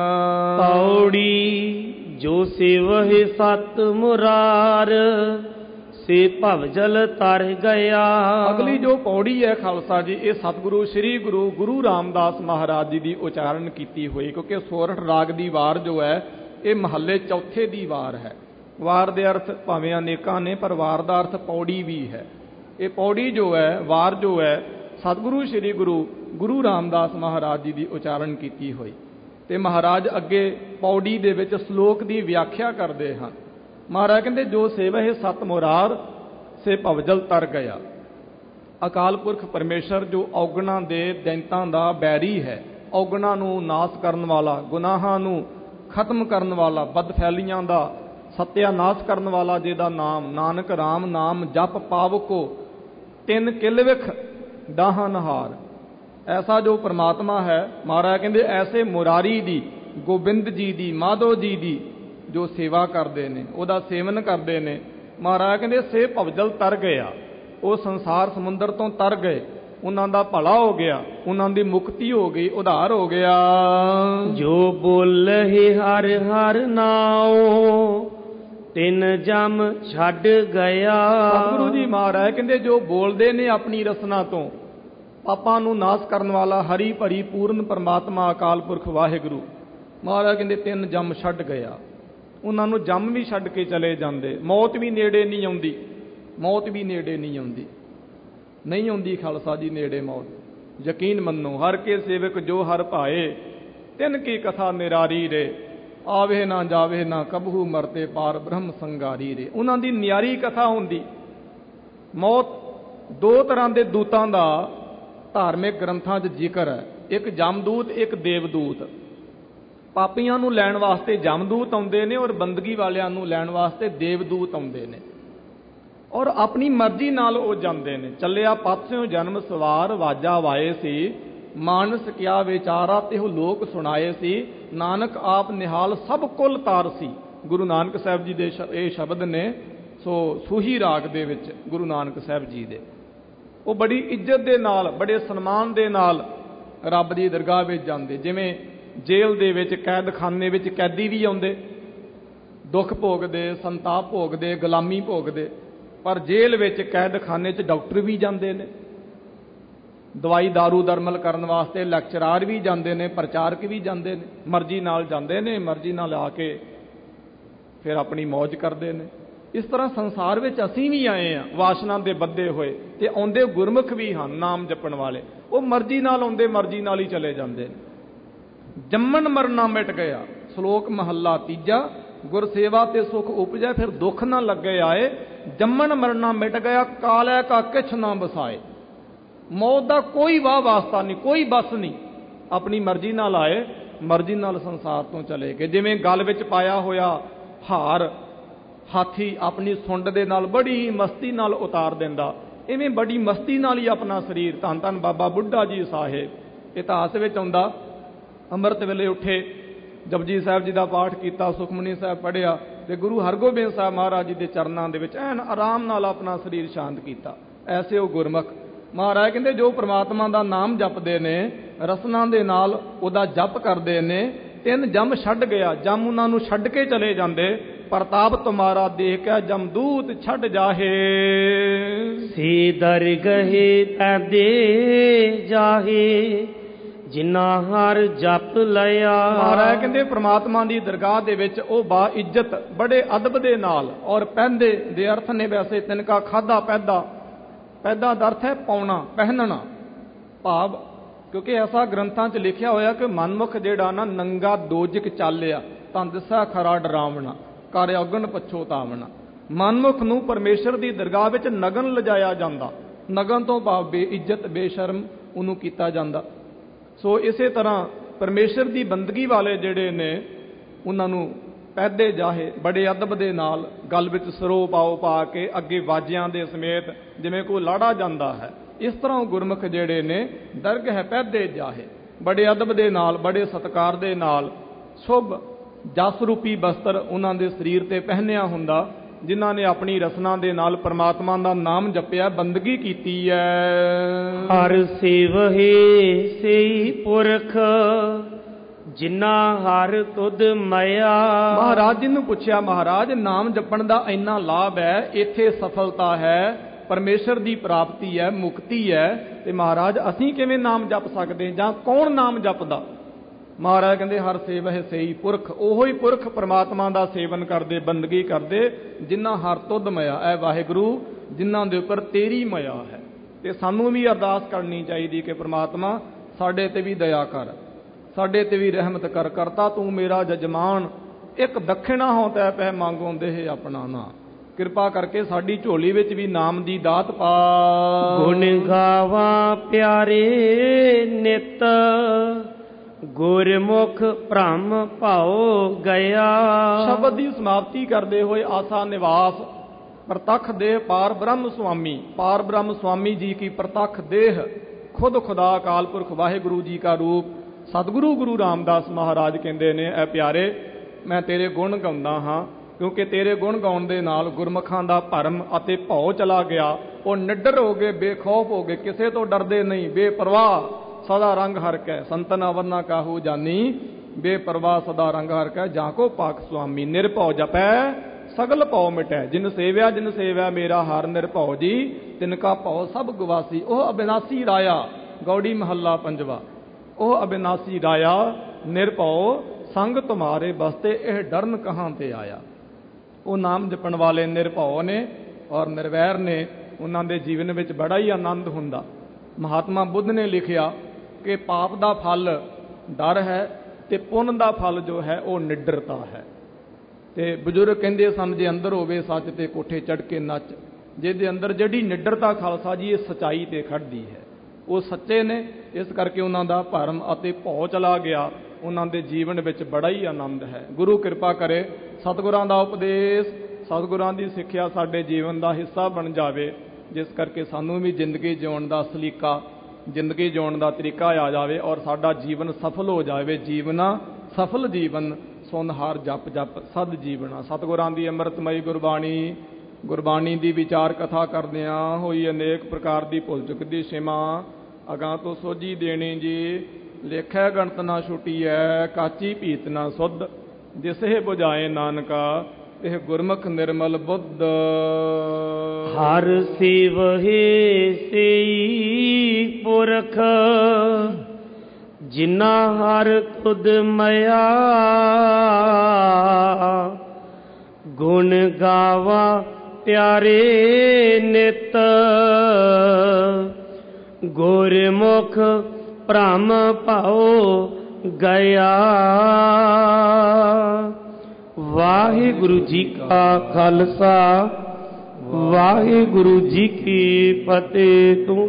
ਪੌੜੀ ਜੋ ਸੇਵਹਿ ਸਤ ਮੁਰਾਰ, ਸੇ ਭਵ ਜਲ ਤਰ ਗਿਆ। ਅਗਲੀ ਜੋ ਪੌੜੀ ਹੈ ਖਾਲਸਾ ਜੀ, ਇਹ ਸਤਿਗੁਰੂ ਸ੍ਰੀ ਗੁਰੂ ਗੁਰੂ ਰਾਮਦਾਸ ਮਹਾਰਾਜ ਜੀ ਦੀ ਉਚਾਰਨ ਕੀਤੀ ਹੋਈ, ਕਿਉਂਕਿ ਸੋਰਠ ਰਾਗ ਦੀ ਵਾਰ ਜੋ ਹੈ ਇਹ ਮਹੱਲੇ ਚੌਥੇ ਦੀ ਵਾਰ ਹੈ। ਵਾਰ ਦੇ ਅਰਥ ਭਾਵੇਂ ਅਨੇਕਾਂ ਨੇ, ਪਰ ਵਾਰ ਦਾ ਅਰਥ ਪੌੜੀ ਵੀ ਹੈ। ਇਹ ਪੌੜੀ ਜੋ ਹੈ, ਵਾਰ ਜੋ ਹੈ, ਸਤਿਗੁਰੂ ਸ੍ਰੀ ਗੁਰੂ ਗੁਰੂ ਰਾਮਦਾਸ ਮਹਾਰਾਜ ਜੀ ਦੀ ਉਚਾਰਨ ਕੀਤੀ ਹੋਈ। ਤੇ ਮਹਾਰਾਜ ਅੱਗੇ ਪੌੜੀ ਦੇ ਵਿੱਚ ਸ਼ਲੋਕ ਦੀ ਵਿਆਖਿਆ ਕਰਦੇ ਹਨ। ਮਹਾਰਾਜ ਕਹਿੰਦੇ ਜੋ ਸੇਵਹਿ ਸਤ ਮੁਰਾਰ, ਸੇ ਭਵਜਲ ਤਰ ਗਿਆ। ਅਕਾਲ ਪੁਰਖ ਪਰਮੇਸ਼ਰ ਜੋ ਔਗਣਾਂ ਦੇ ਦੈਂਤਾਂ ਦਾ ਬੈਰੀ ਹੈ, ਔਗਣਾਂ ਨੂੰ ਨਾਸ ਕਰਨ ਵਾਲਾ, ਗੁਨਾਹਾਂ ਨੂੰ ਖਤਮ ਕਰਨ ਵਾਲਾ, ਬਦਫੈਲੀਆਂ ਦਾ ਸਤਿਆਨਾਸ਼ ਕਰਨ ਵਾਲਾ, ਜਿਹਦਾ ਨਾਮ ਨਾਨਕ ਰਾਮ ਨਾਮ ਜਪ ਪਾਵਕੋ ਤਿੰਨ ਕਿਲਵਿਖ ਡਾਹਨਹਾਰ, ਐਸਾ ਜੋ ਪਰਮਾਤਮਾ ਹੈ। ਮਹਾਰਾਜ ਕਹਿੰਦੇ ਐਸੇ ਮੁਰਾਰੀ ਦੀ, ਗੋਬਿੰਦ ਜੀ ਦੀ, ਮਾਧੋ ਜੀ ਦੀ ਜੋ ਸੇਵਾ ਕਰਦੇ ਨੇ, ਉਹਦਾ ਸੇਵਨ ਕਰਦੇ ਨੇ, ਮਹਾਰਾਜ ਕਹਿੰਦੇ ਸੇ ਭਵਜਲ ਤਰ ਗਿਆ। ਉਹ ਸੰਸਾਰ ਸਮੁੰਦਰ ਤੋਂ ਤਰ ਗਏ, ਉਹਨਾਂ ਦਾ ਭਲਾ ਹੋ ਗਿਆ, ਉਹਨਾਂ ਦੀ ਮੁਕਤੀ ਹੋ ਗਈ, ਉਧਾਰ ਹੋ ਗਿਆ। ਜੋ ਬੋਲਹਿ ਹਰ ਹਰ ਨਾਉ, ਤਿਨ ਜਮ ਛੱਡ ਗਿਆ। ਸਤਿਗੁਰੂ ਜੀ ਮਹਾਰਾਜ ਕਹਿੰਦੇ ਜੋ ਬੋਲਦੇ ਨੇ ਆਪਣੀ ਰਸਨਾ ਤੋਂ, ਪਾਪਾਂ ਨੂੰ ਨਾਸ ਕਰਨ ਵਾਲਾ ਹਰੀ ਭਰੀ ਪੂਰਨ ਪਰਮਾਤਮਾ ਅਕਾਲ ਪੁਰਖ ਵਾਹਿਗੁਰੂ ਮਹਾਰਾਜ ਕਹਿੰਦੇ ਤਿੰਨ ਜੰਮ ਛੱਡ ਗਿਆ। ਉਹਨਾਂ ਨੂੰ ਜੰਮ ਵੀ ਛੱਡ ਕੇ ਚਲੇ ਜਾਂਦੇ। ਮੌਤ ਵੀ ਨੇੜੇ ਨਹੀਂ ਆਉਂਦੀ, ਮੌਤ ਵੀ ਨੇੜੇ ਨਹੀਂ ਆਉਂਦੀ, ਨਹੀਂ ਆਉਂਦੀ ਖਾਲਸਾ ਜੀ ਨੇੜੇ ਮੌਤ। ਯਕੀਨ ਮੰਨੋ ਹਰ ਕੇ ਸੇਵਕ ਜੋ ਹਰ ਭਾਏ, ਤਿੰਨ ਕੀ ਕਥਾ ਨਿਰਾਰੀ ਰੇ, ਆਵੇ ਨਾ ਜਾਵੇ ਨਾ ਕਬਹੂ ਮਰਤੇ ਪਾਰ ਬ੍ਰਹਮ ਸੰਗਾਰੀ ਰੇ। ਉਹਨਾਂ ਦੀ ਨਿਆਰੀ ਕਥਾ ਹੁੰਦੀ। ਮੌਤ ਦੋ ਤਰ੍ਹਾਂ ਦੇ ਦੂਤਾਂ ਦਾ ਧਾਰਮਿਕ ਗ੍ਰੰਥਾਂ 'ਚ ਜ਼ਿਕਰ ਹੈ, ਇੱਕ ਜਮਦੂਤ, ਇੱਕ ਦੇਵਦੂਤ। ਪਾਪੀਆਂ ਨੂੰ ਲੈਣ ਵਾਸਤੇ ਜਮਦੂਤ ਆਉਂਦੇ ਨੇ ਔਰ ਬੰਦਗੀ ਵਾਲਿਆਂ ਨੂੰ ਲੈਣ ਵਾਸਤੇ ਦੇਵਦੂਤ ਆਉਂਦੇ ਨੇ, ਔਰ ਆਪਣੀ ਮਰਜ਼ੀ ਨਾਲ ਉਹ ਜਾਂਦੇ ਨੇ। ਚੱਲਿਆ ਪਾਸਿਓਂ ਜਨਮ ਸਵਾਰ ਵਾਜਾ ਵਾਏ ਸੀ, ਮਾਨਸ ਕਿਆ ਵਿਚਾਰਾ ਤਿਹੁ ਲੋਕ ਸੁਣਾਏ ਸੀ, ਨਾਨਕ ਆਪ ਨਿਹਾਲ ਸਭ ਕੁਲ ਤਾਰ ਸੀ। ਗੁਰੂ ਨਾਨਕ ਸਾਹਿਬ ਜੀ ਦੇ ਇਹ ਸ਼ਬਦ ਨੇ। ਸੋ ਸੂਹੀ ਰਾਗ ਦੇ ਵਿੱਚ ਗੁਰੂ ਨਾਨਕ ਸਾਹਿਬ ਜੀ ਦੇ ਉਹ ਬੜੀ ਇੱਜ਼ਤ ਦੇ ਨਾਲ, ਬੜੇ ਸਨਮਾਨ ਦੇ ਨਾਲ ਰੱਬ ਦੀ ਦਰਗਾਹ ਵਿੱਚ ਜਾਂਦੇ। ਜਿਵੇਂ ਜੇਲ੍ਹ ਦੇ ਵਿੱਚ, ਕੈਦਖਾਨੇ ਵਿੱਚ ਕੈਦੀ ਵੀ ਆਉਂਦੇ, ਦੁੱਖ ਭੋਗਦੇ, ਸੰਤਾਪ ਭੋਗਦੇ, ਗੁਲਾਮੀ ਭੋਗਦੇ, ਪਰ ਜੇਲ੍ਹ ਵਿੱਚ ਕੈਦਖਾਨੇ 'ਚ ਡਾਕਟਰ ਵੀ ਜਾਂਦੇ ਨੇ, ਦਵਾਈ ਦਾਰੂ ਦਰਮਲ ਕਰਨ ਵਾਸਤੇ ਲੈਕਚਰਾਰ ਵੀ ਜਾਂਦੇ ਨੇ, ਪ੍ਰਚਾਰਕ ਵੀ ਜਾਂਦੇ ਨੇ। ਮਰਜ਼ੀ ਨਾਲ ਜਾਂਦੇ ਨੇ, ਮਰਜ਼ੀ ਨਾਲ ਆ ਕੇ ਫਿਰ ਆਪਣੀ ਮੌਜ ਕਰਦੇ ਨੇ। ਇਸ ਤਰ੍ਹਾਂ ਸੰਸਾਰ ਵਿੱਚ ਅਸੀਂ ਵੀ ਆਏ ਹਾਂ ਵਾਸ਼ਨਾ ਦੇ ਬੱਧੇ ਹੋਏ, ਤੇ ਆਉਂਦੇ ਗੁਰਮੁਖ ਵੀ ਹਨ ਨਾਮ ਜਪਣ ਵਾਲੇ। ਉਹ ਮਰਜ਼ੀ ਨਾਲ ਆਉਂਦੇ, ਮਰਜ਼ੀ ਨਾਲ ਹੀ ਚਲੇ ਜਾਂਦੇ ਨੇ। ਜੰਮਣ ਮਰਨਾ ਮਿਟ ਗਿਆ, ਸ਼ਲੋਕ ਮਹੱਲਾ ਤੀਜਾ। ਗੁਰਸੇਵਾ ਤੇ ਸੁਖ ਉਪਜੈ ਫਿਰ ਦੁੱਖ ਨਾ ਲੱਗੇ ਆਏ, ਜੰਮਣ ਮਰਨਾ ਮਿਟ ਗਿਆ ਕਾਲੈ ਕਾ ਕਿਛ ਨਾ ਬਸਾਏ। ਮੌਤ ਦਾ ਕੋਈ ਵਾਹ ਵਾਸਤਾ ਨਹੀਂ, ਕੋਈ ਬਸ ਨਹੀਂ। ਆਪਣੀ ਮਰਜ਼ੀ ਨਾਲ ਆਏ, ਮਰਜ਼ੀ ਨਾਲ ਸੰਸਾਰ ਤੋਂ ਚਲੇ ਗਏ। ਜਿਵੇਂ ਗਲ ਵਿੱਚ ਪਾਇਆ ਹੋਇਆ ਹਾਰ ਹਾਥੀ ਆਪਣੀ ਸੁੰਡ ਦੇ ਨਾਲ ਬੜੀ ਮਸਤੀ ਨਾਲ ਉਤਾਰ ਦਿੰਦਾ, ਇਵੇਂ ਬੜੀ ਮਸਤੀ ਨਾਲ ਹੀ ਆਪਣਾ ਸਰੀਰ। ਧੰਨ ਧੰਨ ਬਾਬਾ ਬੁੱਢਾ ਜੀ ਸਾਹਿਬ ਇਤਿਹਾਸ ਵਿੱਚ ਆਉਂਦਾ, ਅੰਮ੍ਰਿਤ ਵੇਲੇ ਉੱਠੇ, ਜਪਜੀ ਸਾਹਿਬ ਜੀ ਦਾ ਪਾਠ ਕੀਤਾ, ਸੁਖਮਨੀ ਸਾਹਿਬ ਪੜ੍ਹਿਆ, ਤੇ ਗੁਰੂ ਹਰਗੋਬਿੰਦ ਸਾਹਿਬ ਮਹਾਰਾਜ ਜੀ ਦੇ ਚਰਨਾਂ ਦੇ ਵਿੱਚ ਐਨ ਆਰਾਮ ਨਾਲ ਆਪਣਾ ਸਰੀਰ ਸ਼ਾਂਤ ਕੀਤਾ। ਐਸੇ ਉਹ ਗੁਰਮੁਖ ਮਹਾਰਾਜ ਕਹਿੰਦੇ ਜੋ ਪ੍ਰਮਾਤਮਾ ਦਾ ਨਾਮ ਜਪਦੇ ਨੇ, ਰਸਨਾ ਦੇ ਨਾਲ ਉਹਦਾ ਜਪ ਕਰਦੇ ਨੇ, ਤਿੰਨ ਜੰਮ ਛੱਡ ਗਿਆ। ਜੰਮ ਉਹਨਾਂ ਨੂੰ ਛੱਡ ਕੇ ਚਲੇ ਜਾਂਦੇ। ਪ੍ਰਤਾਪ ਤੁਮਾਰਾ ਦੇਖ ਕੇ ਜਮਦੂਤ ਛੱਡ ਜਾਹੇ, ਸੀ ਦਰਗਹਿ ਤੈ ਦੇ ਜਾਹੇ, ਜਿਨਾ ਹਰ ਜਪ ਲਿਆ। ਮਹਾਰਾਜ ਕਹਿੰਦੇ ਪ੍ਰਮਾਤਮਾ ਦੀ ਦਰਗਾਹ ਦੇ ਵਿੱਚ ਉਹ ਬਾ ਇੱਜ਼ਤ ਬੜੇ ਅਦਬ ਦੇ ਨਾਲ, ਔਰ ਪਹਿੰਦੇ ਦੇ ਅਰਥ ਨੇ ਵੈਸੇ ਤਿਨਕਾ ਖਾਦਾ ਪੈਦਾ। ਪੈਦਾ ਦਾ ਅਰਥ ਹੈ ਪਾਉਣਾ, ਪਹਿਨਣਾ, ਭਾਵ ਕਿਉਂਕਿ ਐਸਾ ਗ੍ਰੰਥਾਂ 'ਚ ਲਿਖਿਆ ਹੋਇਆ ਕਿ ਮਨਮੁਖ ਜਿਹੜਾ ਨਾ ਨੰਗਾ ਦੋਜਕ ਚਾਲਿਆ, ਤਾਂ ਦਿਸਾ ਖਰਾ ਡਰਾਵਣਾ, ਕਰ ਅਗਨ ਪਛੋਤਾਵਣਾ। ਮਨਮੁਖ ਨੂੰ ਪਰਮੇਸ਼ਰ ਦੀ ਦਰਗਾਹ ਵਿੱਚ ਨਗਨ ਲਿਜਾਇਆ ਜਾਂਦਾ। ਨਗਨ ਤੋਂ ਭਾਵ ਬੇਇੱਜ਼ਤ, ਬੇਸ਼ਰਮ ਉਹਨੂੰ ਕੀਤਾ ਜਾਂਦਾ। ਸੋ ਇਸੇ ਤਰ੍ਹਾਂ ਪਰਮੇਸ਼ਰ ਦੀ ਬੰਦਗੀ ਵਾਲੇ ਜਿਹੜੇ ਨੇ ਉਹਨਾਂ ਨੂੰ ਪੈਦੇ ਜਾਹੇ, ਬੜੇ ਅਦਬ ਦੇ ਨਾਲ, ਗਲ ਵਿੱਚ ਸਰੋ ਪਾਓ ਪਾ ਕੇ, ਅੱਗੇ ਵਾਜਿਆਂ ਦੇ ਸਮੇਤ ਜਿਵੇਂ ਕੋਈ ਲਾੜਾ ਜਾਂਦਾ ਹੈ, ਇਸ ਤਰ੍ਹਾਂ ਉਹ ਗੁਰਮੁਖ ਜਿਹੜੇ ਨੇ ਦਰਗ ਹੈ ਪੈਦੇ ਜਾਹੇ, ਬੜੇ ਅਦਬ ਦੇ ਨਾਲ, ਬੜੇ ਸਤਿਕਾਰ ਦੇ ਨਾਲ ਸ਼ੁਭ ਜਸ ਰੂਪੀ ਬਸਤਰ ਉਹਨਾਂ ਦੇ ਸਰੀਰ ਤੇ ਪਹਿਨਿਆ ਹੁੰਦਾ, ਜਿਨ੍ਹਾਂ ਨੇ ਆਪਣੀ ਰਸਨਾ ਦੇ ਨਾਲ ਪਰਮਾਤਮਾ ਦਾ ਨਾਮ ਜਪਿਆ, ਬੰਦਗੀ ਕੀਤੀ ਹੈ। ਹਰ ਸੇਵਹਿ ਸਈ ਪੁਰਖ, ਜਿਨਾ ਹਰ ਤੁਧ ਮਾਇਆ। ਮਹਾਰਾਜ ਜੀ ਨੂੰ ਪੁੱਛਿਆ, ਮਹਾਰਾਜ ਨਾਮ ਜਪਣ ਦਾ ਇੰਨਾ ਲਾਭ ਹੈ, ਇੱਥੇ ਸਫਲਤਾ ਹੈ, ਪਰਮੇਸ਼ਰ ਦੀ ਪ੍ਰਾਪਤੀ ਹੈ, ਮੁਕਤੀ ਹੈ, ਤੇ ਮਹਾਰਾਜ ਅਸੀਂ ਕਿਵੇਂ ਨਾਮ ਜਪ ਸਕਦੇ ਜਾਂ ਕੌਣ ਨਾਮ ਜਪਦਾ? ਮਹਾਰਾਜ ਕਹਿੰਦੇ ਹਰ ਸੇਵਹਿ ਸਈ ਪੁਰਖ, ਉਹੋ ਹੀ ਪੁਰਖ ਪਰਮਾਤਮਾ ਦਾ ਸੇਵਨ ਕਰਦੇ, ਬੰਦਗੀ ਕਰਦੇ, ਜਿਨ੍ਹਾਂ ਹਰ ਤੁਧ ਮਾਇਆ। ਐ ਵਾਹਿਗੁਰੂ ਜਿਨ੍ਹਾਂ ਦੇ ਉੱਪਰ ਤੇਰੀ ਮਾਇਆ ਹੈ। ਤੇ ਸਾਨੂੰ ਵੀ ਅਰਦਾਸ ਕਰਨੀ ਚਾਹੀਦੀ ਕਿ ਪਰਮਾਤਮਾ ਸਾਡੇ ਤੇ ਵੀ ਦਇਆ ਕਰ, ਸਾਡੇ ਤੇ ਵੀ ਰਹਿਮਤ ਕਰ। ਕਰਤਾ ਤੂੰ ਮੇਰਾ ਜਜਮਾਨ, ਇੱਕ ਦਖਿਣਾ ਹੋ ਤੈ ਪੈ ਮੰਗੋ ਦੇਹ ਆਪਣਾ ਨਾ। ਕਿਰਪਾ ਕਰਕੇ ਸਾਡੀ ਝੋਲੀ ਵਿੱਚ ਵੀ ਨਾਮ ਦੀ ਦਾਤ ਪਾ। ਗੁਣ ਗਾਵਾਂ ਪਿਆਰੇ ਨਿਤ, ਗੁਰਮੁਖ ਭ੍ਰਮ ਭਾਉ ਗਿਆ। ਸ਼ਬਦ ਦੀ ਸਮਾਪਤੀ ਕਰਦੇ ਹੋਏ ਆਸਾ ਨਿਵਾਸ ਪ੍ਰਤੱਖ ਦੇਹ ਪਾਰ ਬ੍ਰਹਮ ਸੁਆਮੀ। ਪਾਰ ਬ੍ਰਹਮ ਸੁਆਮੀ ਜੀ ਕੀ ਪ੍ਰਤੱਖ ਦੇਹ ਖੁਦ ਖੁਦਾ ਅਕਾਲ ਪੁਰਖ ਵਾਹਿਗੁਰੂ ਜੀ ਕਾ ਰੂਪ ਸਤਿਗੁਰੂ ਗੁਰੂ ਰਾਮਦਾਸ ਮਹਾਰਾਜ ਕਹਿੰਦੇ ਨੇ, ਐ ਪਿਆਰੇ ਮੈਂ ਤੇਰੇ ਗੁਣ ਗਾਉਂਦਾ ਹਾਂ, ਕਿਉਂਕਿ ਤੇਰੇ ਗੁਣ ਗਾਉਣ ਦੇ ਨਾਲ ਗੁਰਮੁਖਾਂ ਦਾ ਭਰਮ ਅਤੇ ਭਉ ਚਲਾ ਗਿਆ। ਉਹ ਨਿਡਰ ਹੋ ਗਏ, ਬੇਖੌਫ ਹੋ ਗਏ, ਕਿਸੇ ਤੋਂ ਡਰਦੇ ਨਹੀਂ, ਬੇਪਰਵਾਹ ਸਦਾ ਰੰਗ ਹਰ ਕੈ। ਸੰਤਨ ਅਵਰਨਾ ਕਾਹੂ ਜਾਨੀ, ਬੇਪਰਵਾਹ ਸਦਾ ਰੰਗ ਹਰ ਕੈ। ਜਾਂ ਕੋ ਪਾਕ ਸੁਆਮੀ, ਨਿਰਭਉ ਜਪੈ ਸਗਲ ਭਉ ਮਿਟੈ। ਜਿਨ ਸੇਵਿਆ ਜਿਨ ਸੇਵਿਆ ਮੇਰਾ ਹਰ ਨਿਰਭਉ ਜੀ, ਤਿਨਕਾ ਭਉ ਸਭ ਗਵਾਸੀ। ਉਹ ਅਬਿਨਾਸੀ ਰਾਇਆ ਗੌੜੀ ਮਹੱਲਾ ਪੰਜਵਾ। ਉਹ ਅਬਿਨਾਸੀ ਰਾਇਆ ਨਿਰਭਉ ਸੰਗ ਤੁਮਾਰੇ ਬਸਤੇ ਇਹ ਡਰਨ ਕਹਾਂ ਤੇ ਆਇਆ। ਉਹ ਨਾਮ ਜਪਣ ਵਾਲੇ ਨਿਰਭਉ ਨੇ ਔਰ ਨਿਰਵੈਰ ਨੇ, ਉਹਨਾਂ ਦੇ ਜੀਵਨ ਵਿੱਚ ਬੜਾ ਹੀ ਆਨੰਦ ਹੁੰਦਾ। ਮਹਾਤਮਾ ਬੁੱਧ ਨੇ ਲਿਖਿਆ ਕਿ ਪਾਪ ਦਾ ਫਲ ਡਰ ਹੈ ਤੇ ਪੁੰਨ ਦਾ ਫਲ ਜੋ ਹੈ ਉਹ ਨਿਡਰਤਾ ਹੈ। ਤੇ ਬਜ਼ੁਰਗ ਕਹਿੰਦੇ ਸਨ, ਜੇ ਅੰਦਰ ਹੋਵੇ ਸੱਚ ਤੇ ਕੋਠੇ ਚੜ੍ਹ ਕੇ ਨੱਚ। ਜਿਹਦੇ ਅੰਦਰ ਜਿਹੜੀ ਨਿਡਰਤਾ ਖਾਲਸਾ ਜੀ ਇਹ ਸਚਾਈ ਤੇ ਖੜਦੀ ਹੈ, ਉਹ ਸੱਚੇ ਨੇ। ਇਸ ਕਰਕੇ ਉਹਨਾਂ ਦਾ ਭਰਮ ਅਤੇ ਭਉ ਚਲਾ ਗਿਆ। ਉਹਨਾਂ ਦੇ ਜੀਵਨ ਵਿੱਚ ਬੜਾ ਹੀ ਆਨੰਦ ਹੈ। ਗੁਰੂ ਕਿਰਪਾ ਕਰੇ ਸਤਿਗੁਰਾਂ ਦਾ ਉਪਦੇਸ਼, ਸਤਿਗੁਰਾਂ ਦੀ ਸਿੱਖਿਆ ਸਾਡੇ ਜੀਵਨ ਦਾ ਹਿੱਸਾ ਬਣ ਜਾਵੇ, ਜਿਸ ਕਰਕੇ ਸਾਨੂੰ ਵੀ ਜ਼ਿੰਦਗੀ ਜਿਉਣ ਦਾ ਸਲੀਕਾ, ਜ਼ਿੰਦਗੀ ਜਿਉਣ ਦਾ ਤਰੀਕਾ ਆ ਜਾਵੇ ਔਰ ਸਾਡਾ ਜੀਵਨ ਸਫਲ ਹੋ ਜਾਵੇ। ਜੀਵਨਾ ਸਫਲ ਜੀਵਨ ਸੁਨ ਹਰ ਜਪ ਜਪ ਸਦ ਜੀਵਨਾ। ਸਤਿਗੁਰਾਂ ਦੀ ਅੰਮ੍ਰਿਤਮਈ ਗੁਰਬਾਣੀ, ਗੁਰਬਾਣੀ ਦੀ ਵਿਚਾਰ ਕਥਾ ਕਰਦਿਆਂ ਹੋਈ ਅਨੇਕ ਪ੍ਰਕਾਰ ਦੀ ਭੁੱਲ ਚੁੱਕ ਦੀ ਸਿਮਾ ਅਗਾਂ ਤੋਂ ਸੋਝੀ ਦੇਣੀ ਜੀ। ਲੇਖੈ ਗਣਤ ਨਾ ਛੁਟੀਐ ਕਾਚੀ ਭੀਤ ਨਾ ਸੁਧ, ਜਿਸੇ ਬੁਝਾਏ ਨਾਨਕਾ ਇਹ ਗੁਰਮੁਖ ਨਿਰਮਲ ਬੁੱਧ। ਹਰ ਸਿਵਹਿ ਸਈ ਪੁਰਖ ਜਿਨਾ ਹਰ ਤੁਧ ਮਇਆ, ਗੁਣ ਗਾਵਾ ਪਿਆਰੇ ਨਿਤ, ਗੁਰਮੁਖ ਭ੍ਰਮ ਭਉ ਗਿਆ। ਵਾਹਿਗੁਰੂ ਜੀ ਕਾ ਖਾਲਸਾ, ਵਾਹਿਗੁਰੂ ਜੀ ਕੀ ਫਤਿਹ। ਤੂੰ